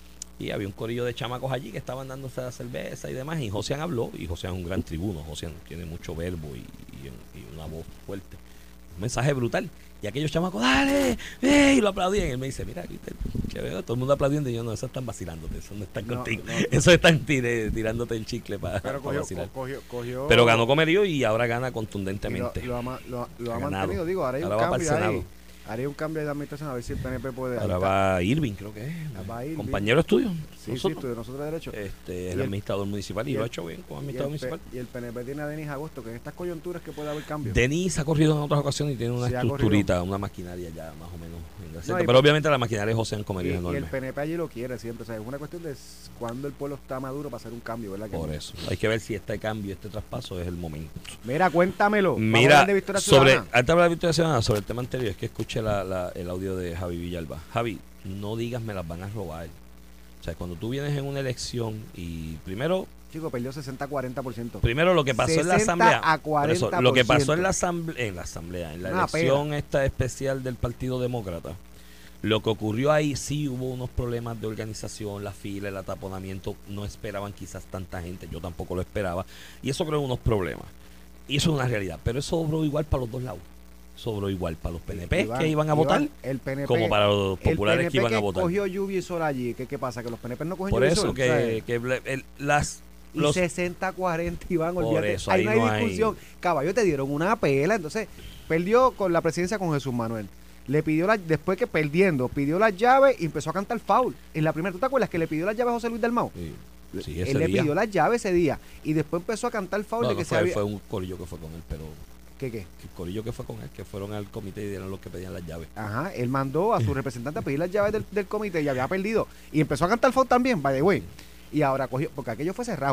Y había un corillo de chamacos allí que estaban dándose la cerveza y demás. Y Josian habló, y Josian es un gran tribuno. Josian tiene mucho verbo y, y, y una voz fuerte. Un mensaje brutal. Y aquellos chamacos, ¡dale! ¡Eh! Y lo aplaudían. Y él me dice, mira, ¿viste? Que veo todo el mundo aplaudiendo. Y yo, no, eso están vacilándote. Eso no están no, contigo. No, no. Eso están tire, tirándote el chicle para, Pero para cogió, vacilar. Cogió, cogió, Pero ganó Comerío y ahora gana contundentemente. Y lo, lo, ha, lo, lo ha, ha mantenido. Digo, ahora hay ahora un va cambio para el ahí. Haría un cambio de administración a ver si el P N P puede. Ahora va Irving, creo que es. Va Irving. Compañero de estudio. Sí, nosotros. sí, estudio, nosotros de derecho. Este, es el administrador municipal y, y lo ha hecho bien como administrador y el, municipal. Y el P N P tiene a Denis Agosto, que en estas coyunturas que puede haber cambio. Denis ha corrido en otras ocasiones y tiene una sí, estructurita, una maquinaria ya más o menos. No, pero y, obviamente la maquinaria de José en Comerío y, es enorme. Y el P N P allí lo quiere siempre. O sea, es una cuestión de cuando el pueblo está maduro para hacer un cambio, ¿verdad? Por eso. Hay que ver si este cambio, este traspaso es el momento. Mira, cuéntamelo. Mira, de Victoria sobre, antes de hablar de Victoria Ciudadana, sobre el tema anterior, es que escuché la, la, el audio de Javi Villalba. Javi, no digas me las van a robar. O sea, cuando tú vienes en una elección y primero... Chico, perdió sesenta a cuarenta por ciento. Primero lo que pasó en la asamblea. A cuarenta por ciento. Eso, lo que pasó en la asamblea, en la asamblea, en la Una elección pena. esta especial del Partido Demócrata. Lo que ocurrió ahí, sí hubo unos problemas de organización, la fila, el ataponamiento, no esperaban quizás tanta gente, yo tampoco lo esperaba, y eso creó unos problemas. Y eso es una realidad, pero eso sobró igual para los dos lados. Sobró igual para los P N P Iván, que iban a votar, Iván, el P N P, como para los populares el P N P que iban que a votar. Cogió lluvia y sol allí, ¿qué, qué pasa? Que los P N P no cogen Por lluvia eso y sol. que, ¿sabes? que el, el, las... Y sesenta a cuarenta, Iván, olvídate. Eso, ahí, ahí no hay no discusión. hay... Caballo, te dieron una pela, entonces perdió con la presidencia con Jesús Manuel. Le pidió la, después que perdiendo, pidió las llaves y empezó a cantar foul. En la primera, ¿tú te acuerdas que le pidió las llaves a José Luis Dalmau? Sí, sí, él le día. pidió las llaves ese día y después empezó a cantar foul no, de que no se fue, había... fue un corillo que fue con él, pero... ¿Qué qué? El corillo que fue con él, que fueron al comité y dieron los que pedían las llaves. Ajá, él mandó a su representante a pedir las llaves del, del comité y había perdido. Y empezó a cantar foul también, by the way. Y ahora cogió, porque aquello fue cerrado.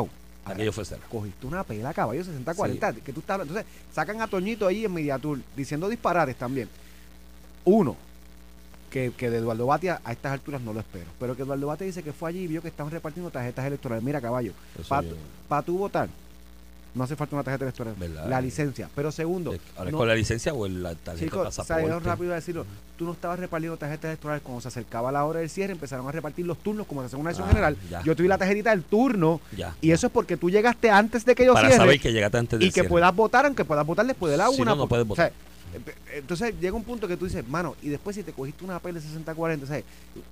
Aquello fue cero. Cogiste una pela, caballo, sesenta cuarenta. Sí. Que tú estás, entonces, sacan a Toñito ahí en Mediatur diciendo disparates también. Uno, que, que de Eduardo Batia a estas alturas no lo espero. Pero que Eduardo Batia dice que fue allí y vio que estaban repartiendo tarjetas electorales. Mira, caballo, para pa tú votar, no hace falta una tarjeta electoral, ¿verdad? La licencia. Pero segundo, ahora no, es con la licencia o la tarjeta chicos, pasaporte. salieron rápido a decirlo. Tú no estabas repartiendo tarjetas electorales cuando se acercaba la hora del cierre, empezaron a repartir los turnos como se hace en una elección ah, general. Ya, yo tuve la tarjetita del turno ya, y ya. eso es porque tú llegaste antes de que yo para cierre. Saber que llegaste antes del y que cierre. puedas votar, aunque puedas votar después de la si una. No, no puedes votar. O sea, entonces llega un punto que tú dices, mano, y después si te cogiste una pela de sesenta cuarenta, ¿sabes?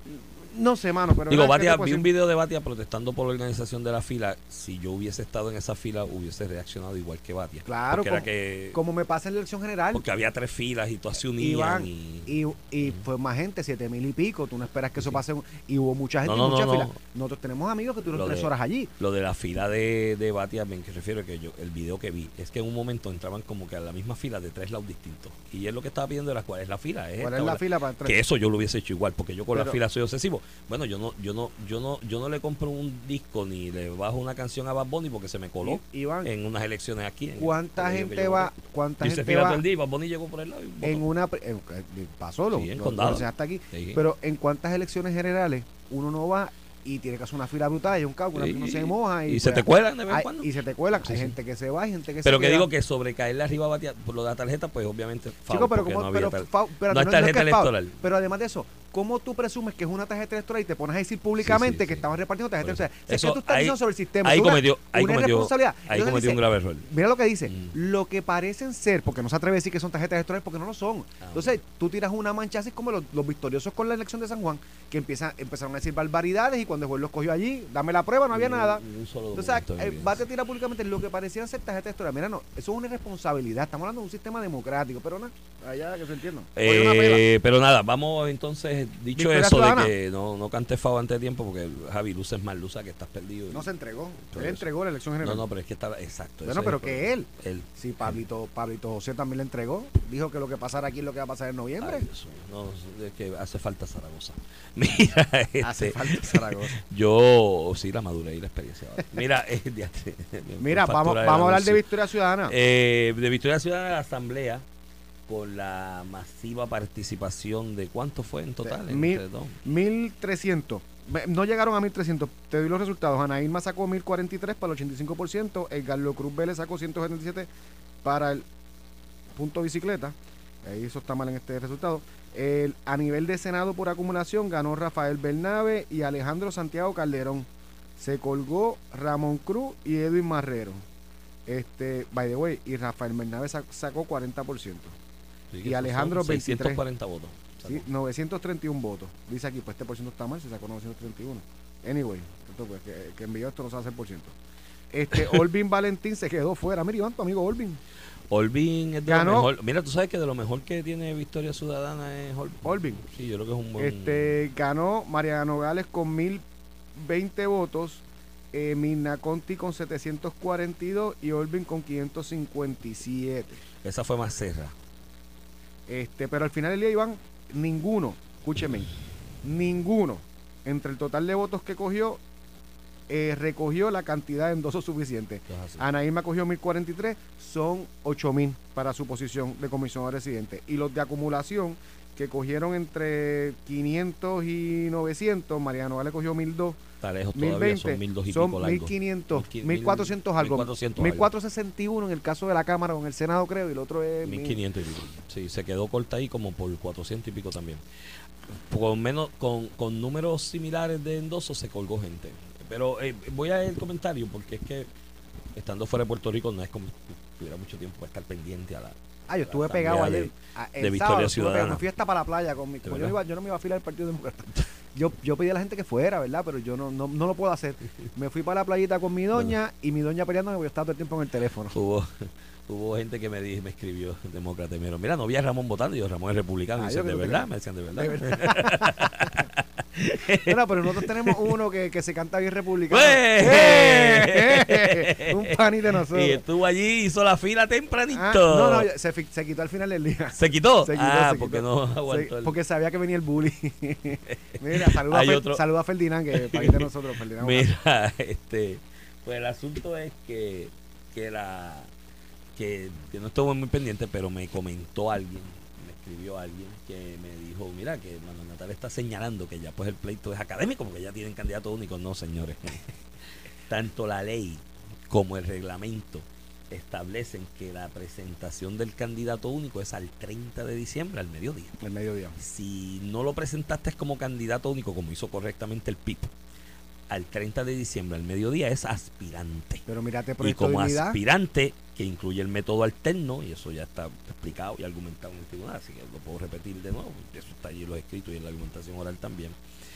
No sé, mano, pero... Digo, Batia, vi un video de Batia protestando por la organización de la fila. Si yo hubiese estado en esa fila, hubiese reaccionado igual que Batia. Claro, como, era que, como me pasa en la elección general. Porque había tres filas y todas se unían. Iban, y y, y uh-huh. fue más gente, siete mil y pico. Tú no esperas que eso pase. Un, y hubo mucha gente no, no, y muchas no, filas. No. Nosotros tenemos amigos que tuvieron tres de, horas allí. Lo de la fila de, de Batia, ¿me que refiero? Que yo, el video que vi, es que en un momento entraban como que a la misma fila de tres lados distintos. Y él lo que estaba pidiendo era cuál es la fila. ¿Es ¿Cuál esta, es la la, fila para entrar? Que eso yo lo hubiese hecho igual, porque yo con pero, la fila soy obsesivo. Bueno, yo no, yo no, yo no, yo no le compro un disco ni le bajo una canción a Bad Bunny porque se me coló y, Iván, en unas elecciones aquí. En ¿Cuánta el, gente va? ¿Cuánta gente fila va? Todo el día y Bad Bunny llegó por el lado y en una en, pasó lo, sí, en lo, condado. lo hasta aquí. Sí. Pero en cuántas elecciones generales uno no va y tiene que hacer una fila brutal, hay un caos, una sí, no se moja. Y, y se pues, te cuelan de vez en hay, cuando. Y se te cuelan. Sí, hay sí. gente que se va, hay gente que pero se que queda. digo que sobrecaerle arriba a Batia por lo de la tarjeta, pues obviamente foul, Chico, pero como, no, pero, tal, foul, pero no es no, tarjeta no es electoral. Foul, pero además de eso, ¿cómo tú presumes que es una tarjeta electoral y te pones a decir públicamente sí, sí, que sí. estaban repartiendo tarjetas electorales? O sea, eso, es que tú estás ahí, diciendo sobre el sistema. Ahí una, cometió, ahí una cometió, responsabilidad. ahí cometió dice, un grave error. Mira lo que dice. Mm. Lo que parecen ser, porque no se atreve a decir que son tarjetas electorales porque no lo son. Ah, Entonces, tú tiras una mancha así como los, los victoriosos con la elección de San Juan, que empiezan, empezaron a decir barbaridades y cuando el juez los cogió allí, dame la prueba, no había no, nada. Un solo Entonces, eh, va a tirar públicamente lo que parecían ser tarjetas electorales. Mira, no, eso es una irresponsabilidad. Estamos hablando de un sistema democrático, pero no, allá que se entienda. Eh, pero nada, vamos entonces, dicho Victoria eso Ciudadana. de que no, no cante fao antes de tiempo, porque Javi, luces mal, luza que estás perdido. No se entregó. Él eso. entregó la elección general. No, no, pero es que estaba, exacto. Bueno, pero que él. Él. Sí, Pablito, Pablito José también le entregó. Dijo que lo que pasara aquí es lo que va a pasar en noviembre. Ay, Dios mío, no, es que hace falta Zaragoza. Mira, este, hace falta Zaragoza. Yo, sí, la madurez y la experiencia. Mira, eh, Mira, vamos, vamos a hablar de Victoria Ciudadana. Eh, de Victoria Ciudadana, la asamblea, con la masiva participación de ¿cuánto fue en total? mil trescientos. No llegaron a mil trescientos. Te doy los resultados. Ana Irma sacó mil cuarenta y tres para el ochenta y cinco por ciento. Edgardo Cruz Vélez sacó ciento setenta y siete para el punto bicicleta. Ahí eso está mal en este resultado. El, a nivel de Senado por acumulación ganó Rafael Bernabe y Alejandro Santiago Calderón. Se colgó Ramón Cruz y Edwin Marrero. Este, by the way, y Rafael Bernabe sacó cuarenta por ciento. Sí, y Alejandro veintitrés. seiscientos cuarenta votos. Sí, novecientos treinta y uno votos. Dice aquí, pues este por ciento está mal, se sacó novecientos treinta y uno. Anyway, esto pues, que, que envió esto no sabe hacer por ciento. Este, Olvin Valentín se quedó fuera. Mira, Iván, tu amigo Olvin. Olvin es de ganó, lo mejor. Mira, tú sabes que de lo mejor que tiene Victoria Ciudadana es Olvin. Olvin. Sí, yo creo que es un buen. Este, ganó Mariano Nogales con mil veinte votos. Eh, Mirna Conti con setecientos cuarenta y dos y Olvin con quinientos cincuenta y siete. Esa fue más cerra. Este, pero al final del día, Iván, ninguno, escúcheme, ninguno entre el total de votos que cogió eh, recogió la cantidad de endosos suficiente. Ana Irma cogió mil cuarenta y tres, son ocho mil para su posición de comisionado residente. Y los de acumulación que cogieron entre quinientos y novecientos, Mariano Nogales cogió mil dos. Está lejos todavía, son mil dos y pico largos. mil quinientos, mil cuatrocientos algo. mil cuatrocientos sesenta y uno en el caso de la Cámara o en el Senado, creo, y el otro es mil quinientos y pico. Sí, se quedó corta ahí como por cuatrocientos y pico también. Con menos con, con números similares de endosos se colgó gente. Pero eh, voy a el comentario porque es que estando fuera de Puerto Rico no es como tuviera mucho tiempo para estar pendiente a la. Ah, yo estuve pegado ayer. De, a, de Victoria sábado, Ciudadana. Me fui hasta para la playa con mi. Como yo, no iba, yo no me iba a afilar al Partido Demócrata. Yo, yo pedí a la gente que fuera, ¿verdad? Pero yo no, no, no lo puedo hacer. Me fui para la playita con mi doña bueno. y mi doña peleándome porque yo estaba todo el tiempo en el teléfono. Hubo, hubo gente que me dijo, me escribió, demócrata, me dijo, mira, no vi a Ramón votando, y yo, Ramón es republicano. Ah, y dicen, ¿de verdad? Que... Me decían, ¿de verdad? ¿De verdad? Bueno, pero nosotros tenemos uno que, que se canta bien republicano. ¡Eh! ¡Eh! Un panito de nosotros. Y estuvo allí, hizo la fila tempranito. Ah, no, no, se, se quitó al final del día. ¿Se quitó? Se quitó ah, se porque quitó. no aguantó. Se, el... Porque sabía que venía el bully. Mira, saluda a, Fer, otro... saluda a Ferdinand, que para de nosotros, Ferdinand. Mira, este... Pues el asunto es que, que la que, que no estuve muy pendiente, pero me comentó alguien, me escribió alguien que me dijo, mira, que Manuel Natal está señalando que ya pues el pleito es académico, porque ya tienen candidato único. No, señores. Tanto la ley como el reglamento establecen que la presentación del candidato único es al treinta de diciembre, al mediodía. Al mediodía. Si no lo presentaste como candidato único, como hizo correctamente el P I P, al treinta de diciembre, al mediodía, es aspirante. Pero mírate, y como aspirante, que incluye el método alterno, y eso ya está explicado y argumentado en el tribunal, así que lo puedo repetir de nuevo, eso está allí en los escritos y en la argumentación oral también.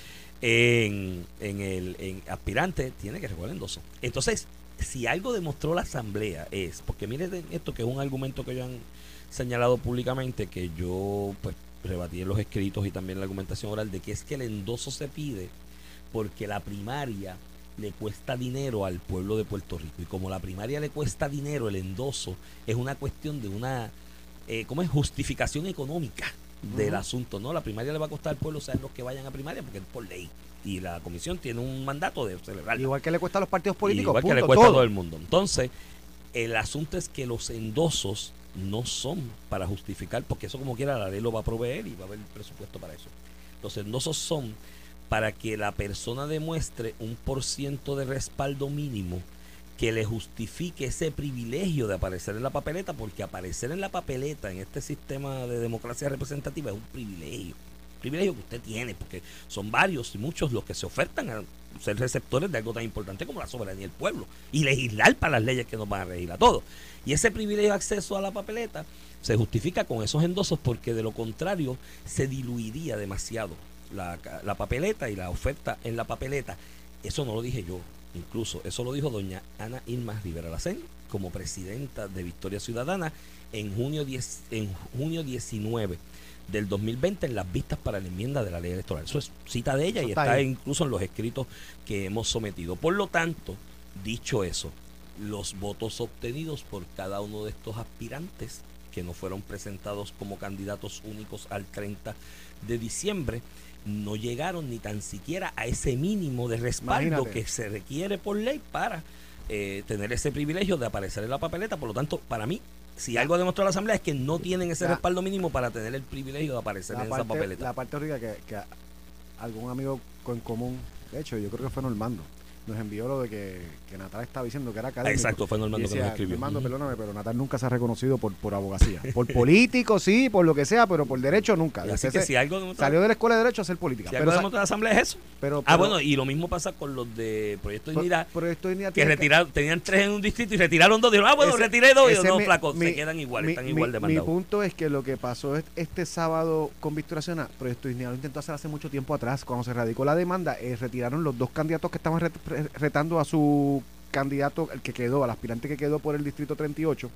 En, en el en aspirante tiene que recoger endoso. Entonces, si algo demostró la asamblea es, porque miren esto que es un argumento que ellos han señalado públicamente, que yo pues rebatí en los escritos y también en la argumentación oral, de que es que el endoso se pide porque la primaria le cuesta dinero al pueblo de Puerto Rico, y como la primaria le cuesta dinero, el endoso es una cuestión de una eh, ¿cómo es? Justificación económica del uh-huh. asunto, ¿no? La primaria le va a costar al pueblo, sean los que vayan a primaria, porque es por ley. Y la comisión tiene un mandato de celebrarla. Igual que le cuesta a los partidos políticos. Igual punto, que le cuesta todo. a todo el mundo. Entonces, el asunto es que los endosos no son para justificar, porque eso como quiera la ley lo va a proveer y va a haber presupuesto para eso. Los endosos son para que la persona demuestre un por ciento de respaldo mínimo que le justifique ese privilegio de aparecer en la papeleta, porque aparecer en la papeleta en este sistema de democracia representativa es un privilegio. Privilegio que usted tiene, porque son varios y muchos los que se ofertan a ser receptores de algo tan importante como la soberanía del pueblo y legislar para las leyes que nos van a regir a todos. Y ese privilegio de acceso a la papeleta se justifica con esos endosos, porque de lo contrario se diluiría demasiado la, la papeleta y la oferta en la papeleta. Eso no lo dije yo, incluso eso lo dijo doña Ana Irma Rivera Lacén como presidenta de Victoria Ciudadana en junio, diez, en junio diecinueve del dos mil veinte, en las vistas para la enmienda de la ley electoral. Eso es cita de ella y está, está incluso en los escritos que hemos sometido. Por lo tanto, dicho eso, los votos obtenidos por cada uno de estos aspirantes que no fueron presentados como candidatos únicos al treinta de diciembre no llegaron ni tan siquiera a ese mínimo de respaldo Imagínate. que se requiere por ley para eh, tener ese privilegio de aparecer en la papeleta. Por lo tanto, para mí, si algo demostró la Asamblea es que no tienen ese la, respaldo mínimo para tener el privilegio de aparecer en parte, esa papeleta. La parte horrible que, que algún amigo en común, de hecho, yo creo que fue Normando, nos envió lo de que, que Natal estaba diciendo que era académico. Exacto, fue Normando decía, que nos escribió. Normando, uh-huh. perdóname, pero Natal nunca se ha reconocido por, por abogacía. Por político, sí, por lo que sea, pero por derecho nunca. Y así que si algo demostró, salió de la escuela de derecho a hacer política. Si pero algo demostró la Asamblea es eso. Pero, pero, ah, bueno, y lo mismo pasa con los de Proyecto Dignidad, Proyecto Dignidad que retiraron, tenían tres en un distrito y retiraron dos. Dijeron, ah, bueno, ese, retiré dos. Y no, mi, flaco, mi, se quedan igual, mi, están mi, igual demandados. Mi punto es que lo que pasó este sábado con Victoria Ciudadana, Proyecto Dignidad lo intentó hacer hace mucho tiempo atrás, cuando se radicó la demanda, eh, retiraron los dos candidatos que estaban ret, retando a su candidato, el que quedó, al aspirante que quedó por el distrito treinta y ocho,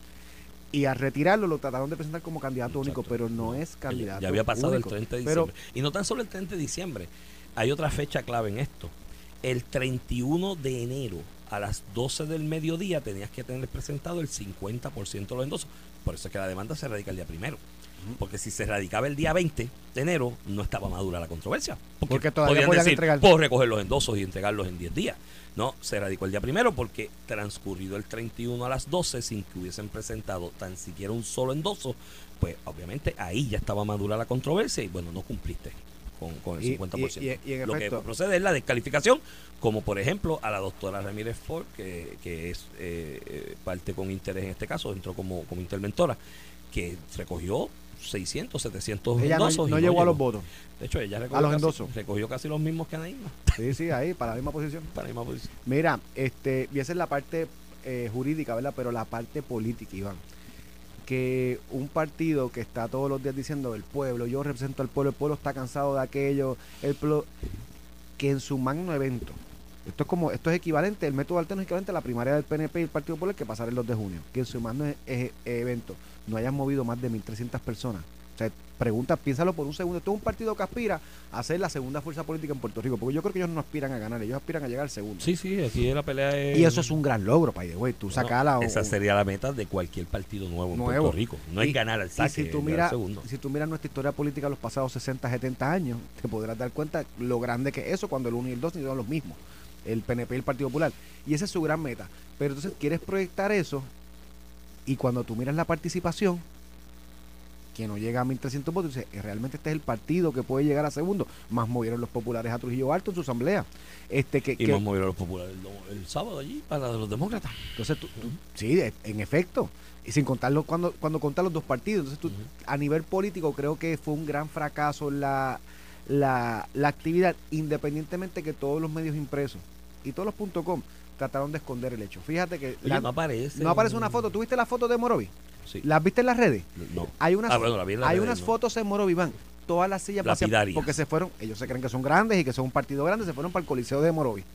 y al retirarlo lo trataron de presentar como candidato Exacto. único, pero no es candidato ya había pasado único. el treinta de diciembre. Pero, y no tan solo el treinta de diciembre, hay otra fecha clave en esto. El treinta y uno de enero a las doce del mediodía tenías que tener presentado el cincuenta por ciento de los endosos. Por eso es que la demanda se radica el día primero. Porque si se radicaba el día veinte de enero, no estaba madura la controversia. Porque, porque todavía podían decir, entregar. Puedo recoger los endosos y entregarlos en diez días. No, se radicó el día primero porque transcurrido el treinta y uno a las doce, sin que hubiesen presentado tan siquiera un solo endoso, pues obviamente ahí ya estaba madura la controversia y bueno, no cumpliste con, con el y, cincuenta por ciento. Y, y, y en Lo efecto, que procede es la descalificación, como por ejemplo a la doctora Ramírez Ford, que, que es eh, parte con interés en este caso, entró como, como interventora, que recogió seiscientos, setecientos ella endosos. No, no llegó a los votos. De hecho, ella recogió, a los casi, endosos. recogió casi los mismos que Ana Irma. Sí, sí, ahí, para la misma posición. Para la misma posición. Mira, este, y esa es la parte eh, jurídica, ¿verdad? Pero la parte política, Iván. Que un partido que está todos los días diciendo el pueblo, yo represento al pueblo, el pueblo está cansado de aquello, el pueblo, que en su magno evento, esto es como, esto es equivalente, el método alterno es equivalente a la primaria del P N P y el Partido Popular que pasará el dos de junio, que en su magno e- e- evento no hayan movido más de mil trescientas personas. O sea, pregunta, piénsalo por un segundo. Esto es un partido que aspira a ser la segunda fuerza política en Puerto Rico, porque yo creo que ellos no aspiran a ganar, ellos aspiran a llegar al segundo. Sí, sí, aquí la pelea es... Y eso es un gran logro, by the way, tú bueno, sacala... Esa o, sería la meta de cualquier partido nuevo en nuevo. Puerto Rico, no y, es ganar al saque, y si tú miras, si tú miras nuestra historia política los pasados sesenta, setenta años, te podrás dar cuenta lo grande que es eso cuando el uno y el dos son los mismos. el P N P y el Partido Popular. Y esa es su gran meta. Pero entonces quieres proyectar eso y cuando tú miras la participación, que no llega a mil trescientos votos, dice, realmente este es el partido que puede llegar a segundo. Más movieron los populares a Trujillo Alto en su asamblea. Este, que, y que, más movieron los populares el, el sábado allí para los demócratas. Entonces, tú, tú, sí, en efecto. Y sin contarlo cuando, cuando contar los dos partidos. Entonces, tú, uh-huh. a nivel político, creo que fue un gran fracaso la, la, la actividad, independientemente que todos los medios impresos y todos los punto com trataron de esconder el hecho. Fíjate que Oye, la, no aparece. No aparece una foto. ¿Tú viste la foto de Morovi? Sí. ¿Las viste en las redes? No. Hay unas, ah, bueno, la vi en las hay redes, unas no. fotos en Morovi, van. Todas las sillas vacías porque se fueron, ellos se creen que son grandes y que son un partido grande, se fueron para el Coliseo de Morovi.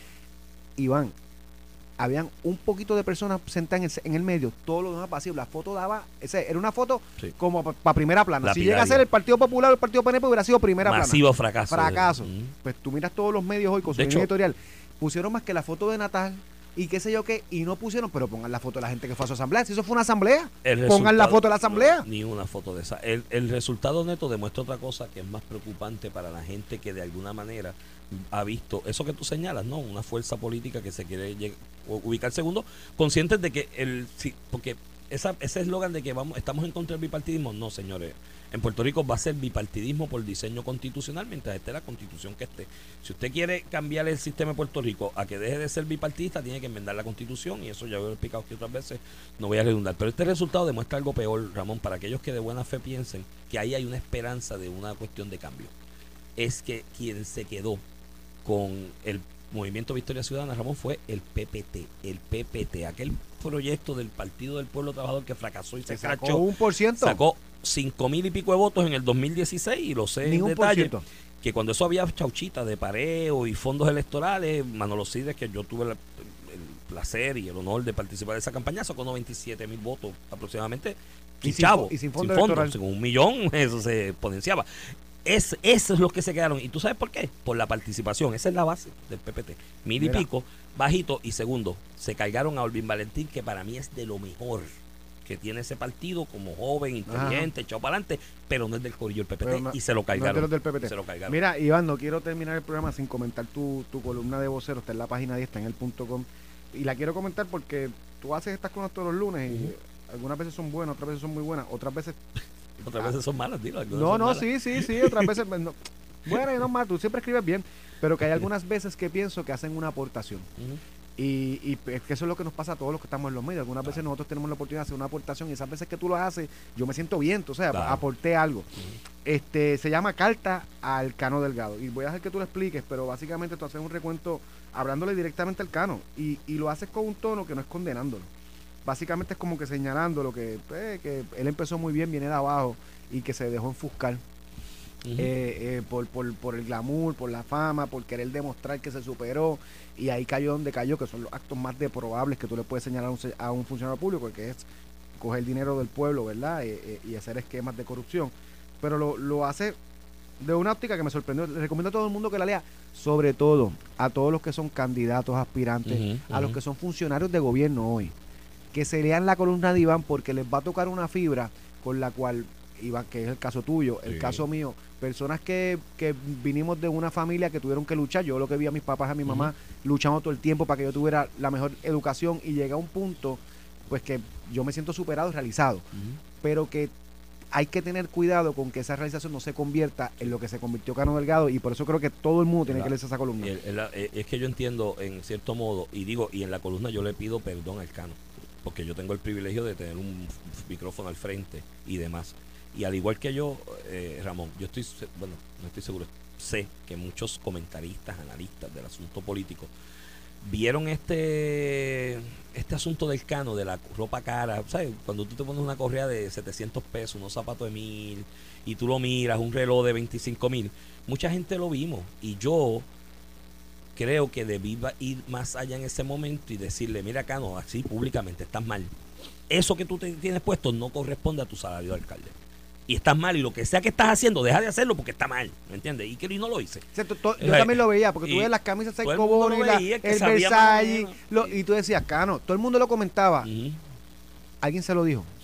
Iván, habían un poquito de personas sentadas en el, en el medio, todo lo demás vacío. La foto daba, ese, era una foto sí. como para pa primera plana. Lapidaria. Si llega a ser el Partido Popular o el Partido P N P, hubiera sido primera Masivo plana. Masivo fracaso. Fracaso. De... Pues tú miras todos los medios hoy con su línea editorial, pusieron más que la foto de Natal y qué sé yo qué, y no pusieron, pero pongan la foto de la gente que fue a su asamblea. Si eso fue una asamblea, pongan la foto de la asamblea. No, ni una foto de esa. El, el resultado neto demuestra otra cosa que es más preocupante para la gente que de alguna manera ha visto eso que tú señalas, ¿no? Una fuerza política que se quiere llegar, ubicar segundo, conscientes de que el sí, porque esa, ese eslogan de que vamos estamos en contra del bipartidismo, no, señores. En Puerto Rico va a ser bipartidismo por diseño constitucional mientras esté la constitución que esté. Si usted quiere cambiar el sistema de Puerto Rico a que deje de ser bipartidista, tiene que enmendar la constitución y eso ya lo he explicado aquí otras veces, no voy a redundar. Pero este resultado demuestra algo peor, Ramón, para aquellos que de buena fe piensen que ahí hay una esperanza de una cuestión de cambio. Es que quien se quedó con el Movimiento Victoria Ciudadana, Ramón, fue el P P T, el P P T, aquel proyecto del Partido del Pueblo Trabajador que fracasó y se, se sacó un por ciento. Sacó cinco mil y pico de votos en el dos mil dieciséis y lo sé en detalle, que cuando eso había chauchita de pareo y fondos electorales, Manolo Sidres, que yo tuve la, el placer y el honor de participar de esa campaña, sacó noventa y siete mil votos aproximadamente, y, y sin, chavo, y sin fondo sin electoral. Fondo, un millón, eso se exponenciaba. Es, eso es lo que se quedaron. ¿Y tú sabes por qué? Por la participación. Esa es la base del P P T. Mil y Mira. pico, bajito. Y segundo, se cargaron a Olvin Valentín, que para mí es de lo mejor que tiene ese partido, como joven, inteligente, echado para adelante, pero no es del corillo del P P T. No, y se lo cargaron. No es de los del P P T. Se lo cargaron. Mira, Iván, no quiero terminar el programa sin comentar tu, tu columna de vocero. Está en la página diez, está en el punto com. Y la quiero comentar porque tú haces estas cosas todos los lunes y uh-huh. algunas veces son buenas, otras veces son muy buenas, otras veces... Otras veces son malas, dilo. No, no, malas. sí, sí, sí, otras veces... No. Bueno, y no más, tú siempre escribes bien, pero que hay algunas veces que pienso que hacen una aportación. Uh-huh. Y, y es que eso es lo que nos pasa a todos los que estamos en los medios. Algunas claro. veces nosotros tenemos la oportunidad de hacer una aportación y esas veces que tú lo haces, yo me siento bien, o sea, claro. aporté algo. Uh-huh. Este, se llama Carta al Cano Delgado. Y voy a dejar que tú lo expliques, pero básicamente tú haces un recuento hablándole directamente al Cano. Y, y lo haces con un tono que no es condenándolo. Básicamente es como que señalando lo que, eh, que él empezó muy bien, viene de abajo y que se dejó enfuscar uh-huh. eh, eh, por, por, por el glamour, por la fama, por querer demostrar que se superó y ahí cayó donde cayó, que son los actos más deprobables que tú le puedes señalar a un, a un funcionario público, que es coger dinero del pueblo, ¿verdad? Eh, eh, y hacer esquemas de corrupción. Pero lo, lo hace de una óptica que me sorprendió. Le recomiendo a todo el mundo que la lea, sobre todo a todos los que son candidatos, aspirantes, uh-huh, a uh-huh. los que son funcionarios de gobierno hoy, que se lean la columna de Iván porque les va a tocar una fibra con la cual, Iván, que es el caso tuyo, el sí. caso mío, personas que, que vinimos de una familia que tuvieron que luchar. Yo lo que vi a mis papás, a mi mamá, uh-huh. luchando todo el tiempo para que yo tuviera la mejor educación y llegué a un punto, pues que yo me siento superado y realizado, uh-huh. pero que hay que tener cuidado con que esa realización no se convierta en lo que se convirtió Cano Delgado, y por eso creo que todo el mundo tiene la, que leer esa columna. El, el, el, es que yo entiendo en cierto modo, y digo, y en la columna yo le pido perdón al Cano, porque yo tengo el privilegio de tener un micrófono al frente y demás. Y al igual que yo, eh, Ramón, yo estoy, bueno, no estoy seguro, sé que muchos comentaristas, analistas del asunto político vieron este este asunto del Cano, de la ropa cara, ¿sabes? Cuando tú te pones una correa de setecientos pesos, unos zapatos de mil, y tú lo miras, un reloj de veinticinco mil, mucha gente lo vimos, y yo creo que debí ir más allá en ese momento y decirle, mira, Cano, así públicamente estás mal. Eso que tú te tienes puesto no corresponde a tu salario de alcalde. Y estás mal, y lo que sea que estás haciendo, deja de hacerlo porque está mal, ¿me entiendes? Y que y no lo hice. O sea, tú, tú, yo o sea, también lo veía, porque tú ves las camisas de Cobón y la, el Versailles, lo, y tú decías, Cano, todo el mundo lo comentaba. Uh-huh. Alguien se lo dijo,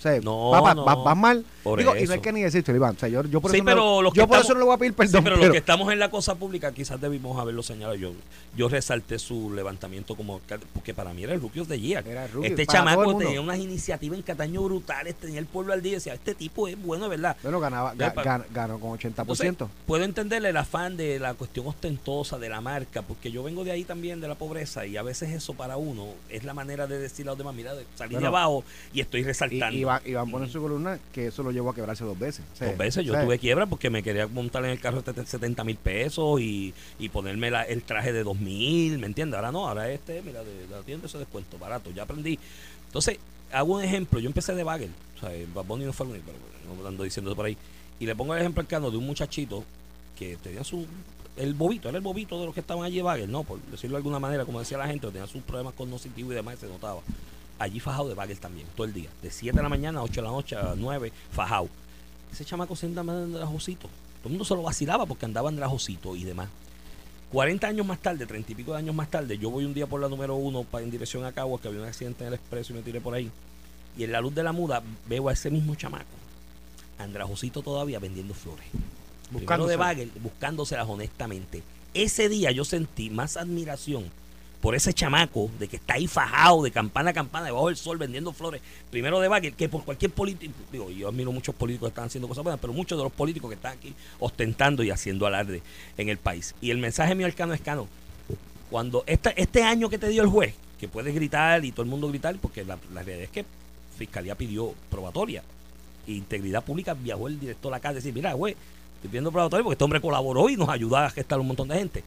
O sea, no, vas no. va, va mal. Por Digo, eso. y no hay que ni decirte, Iván. O sea, yo, yo por, sí, eso, pero no, yo por estamos, eso no le voy a pedir perdón. Sí, pero, pero los que estamos en la cosa pública quizás debimos haberlo señalado. Yo yo resalté su levantamiento como porque para mí era el Rookie of the Year. Este chamaco tenía unas iniciativas en Cataño brutales, tenía el pueblo al día y decía, este tipo es bueno, ¿verdad? Bueno, ganaba, ga, gan, ganó con ochenta por ciento. Entonces, puedo entenderle el afán de la cuestión ostentosa de la marca, porque yo vengo de ahí también, de la pobreza, y a veces eso para uno es la manera de decir a los demás, mira, de salir bueno, de abajo y estoy resaltando. Y, y, va, y van a poner su columna que eso lo llevó a quebrarse dos veces. O sea, dos veces, yo o sea, tuve quiebra porque me quería montar en el carro de setenta mil pesos y, y ponerme la, el traje de dos mil, ¿me entiendes? Ahora no, ahora este, mira, de, de la tienda ese descuento, barato, ya aprendí. Entonces, hago un ejemplo, yo empecé de bagel, o sea, Bad Bunny no fue el único, pero no ando diciendo por ahí, y le pongo el ejemplo al cano de un muchachito que tenía su, el bobito, era el bobito de los que estaban allí de bagel, no, por decirlo de alguna manera, como decía la gente, tenía sus problemas cognitivos y demás, se notaba. Allí fajado de bagel también, todo el día, de siete de la mañana a ocho de la noche, a nueve, fajado. Ese chamaco se andaba en Andrajosito. Todo el mundo se lo vacilaba porque andaba en Andrajosito y demás. cuarenta años más tarde, treinta y pico de años más tarde, yo voy un día por la número uno para, en dirección a Caguas, que había un accidente en el expreso y me tiré por ahí. Y en la luz de la muda veo a ese mismo chamaco, Andrajosito todavía vendiendo flores. Buscando de bagel, buscándoselas honestamente. Ese día yo sentí más admiración por ese chamaco de que está ahí fajado de campana a campana debajo del sol vendiendo flores, primero de bagel, que por cualquier político, digo, yo admiro muchos políticos que están haciendo cosas buenas, pero muchos de los políticos que están aquí ostentando y haciendo alarde en el país. Y el mensaje mío al Cano es, Cano, cuando esta, este año que te dio el juez, que puedes gritar y todo el mundo gritar, porque la, la realidad es que Fiscalía pidió probatoria, e Integridad Pública viajó el director a la casa y decir, mira, juez, estoy pidiendo probatoria porque este hombre colaboró y nos ayudó a gestar un montón de gente.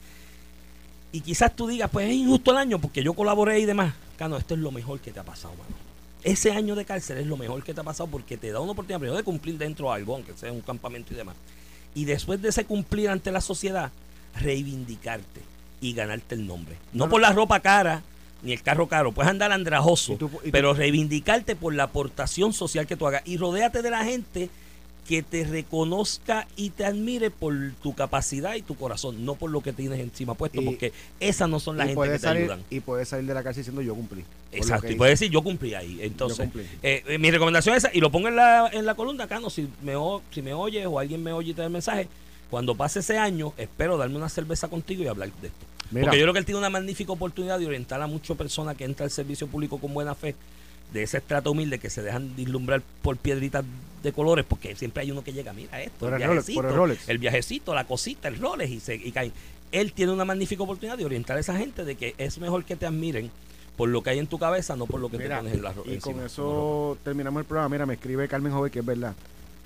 Y quizás tú digas, pues es injusto el año porque yo colaboré y demás. Cano, esto es lo mejor que te ha pasado, mano. Ese año de cárcel es lo mejor que te ha pasado porque te da una oportunidad primero de cumplir dentro de algo, aunque sea un campamento y demás. Y después de ese cumplir ante la sociedad, reivindicarte y ganarte el nombre. No, no por la ropa cara ni el carro caro, puedes andar andrajoso, ¿Y tú, y tú? pero reivindicarte por la aportación social que tú hagas. Y rodéate de la gente que te reconozca y te admire por tu capacidad y tu corazón, no por lo que tienes encima puesto, y, porque esas no son la gente que te salir, ayudan. Y puedes salir de la cárcel diciendo yo cumplí. Exacto, y puedes decir yo cumplí ahí. Entonces, cumplí. Eh, eh, mi recomendación es esa, y lo pongo en la, en la columna, Cano, si me, o, si me oyes o alguien me oye y te da el mensaje, cuando pase ese año, espero darme una cerveza contigo y hablar de esto. Mira. Porque yo creo que él tiene una magnífica oportunidad de orientar a muchas personas que entran al servicio público con buena fe, de ese estrato humilde que se dejan deslumbrar por piedritas de colores, porque siempre hay uno que llega, mira esto, por el, el viajecito, Rolex, por el, el viajecito, la cosita, el Rolex, y, se, y caen. Él tiene una magnífica oportunidad de orientar a esa gente de que es mejor que te admiren por lo que hay en tu cabeza, no por lo que mira, te pones en la ropa. Y encima, con eso terminamos el programa. Mira, me escribe Carmen Joven que es verdad.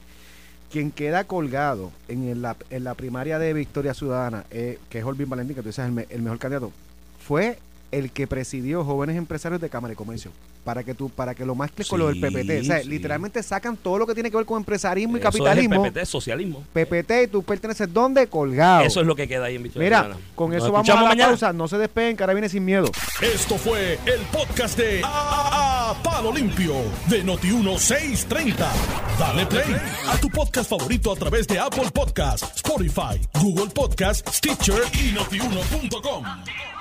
Quien queda colgado en la, en la primaria de Victoria Ciudadana, eh, que es Olvin Valentín, que tú dices el, me, el mejor candidato, fue el que presidió Jóvenes Empresarios de Cámara de Comercio, para que tú, para que lo mezcles sí, con lo del P P T. O sea, sí. literalmente sacan todo lo que tiene que ver con empresarismo y Eso capitalismo. Es el P P T, socialismo. P P T, y tú perteneces ¿dónde? Colgado. Eso es lo que queda ahí en Victoria Mira, Ciudadana. con Nos eso vamos a la mañana. pausa. No se despeguen, que ahora viene Sin Miedo. Esto fue el podcast de A, A Palo Limpio de Noti uno seiscientos treinta. Dale play a tu podcast favorito a través de Apple Podcasts, Spotify, Google Podcasts, Stitcher y notiuno punto com.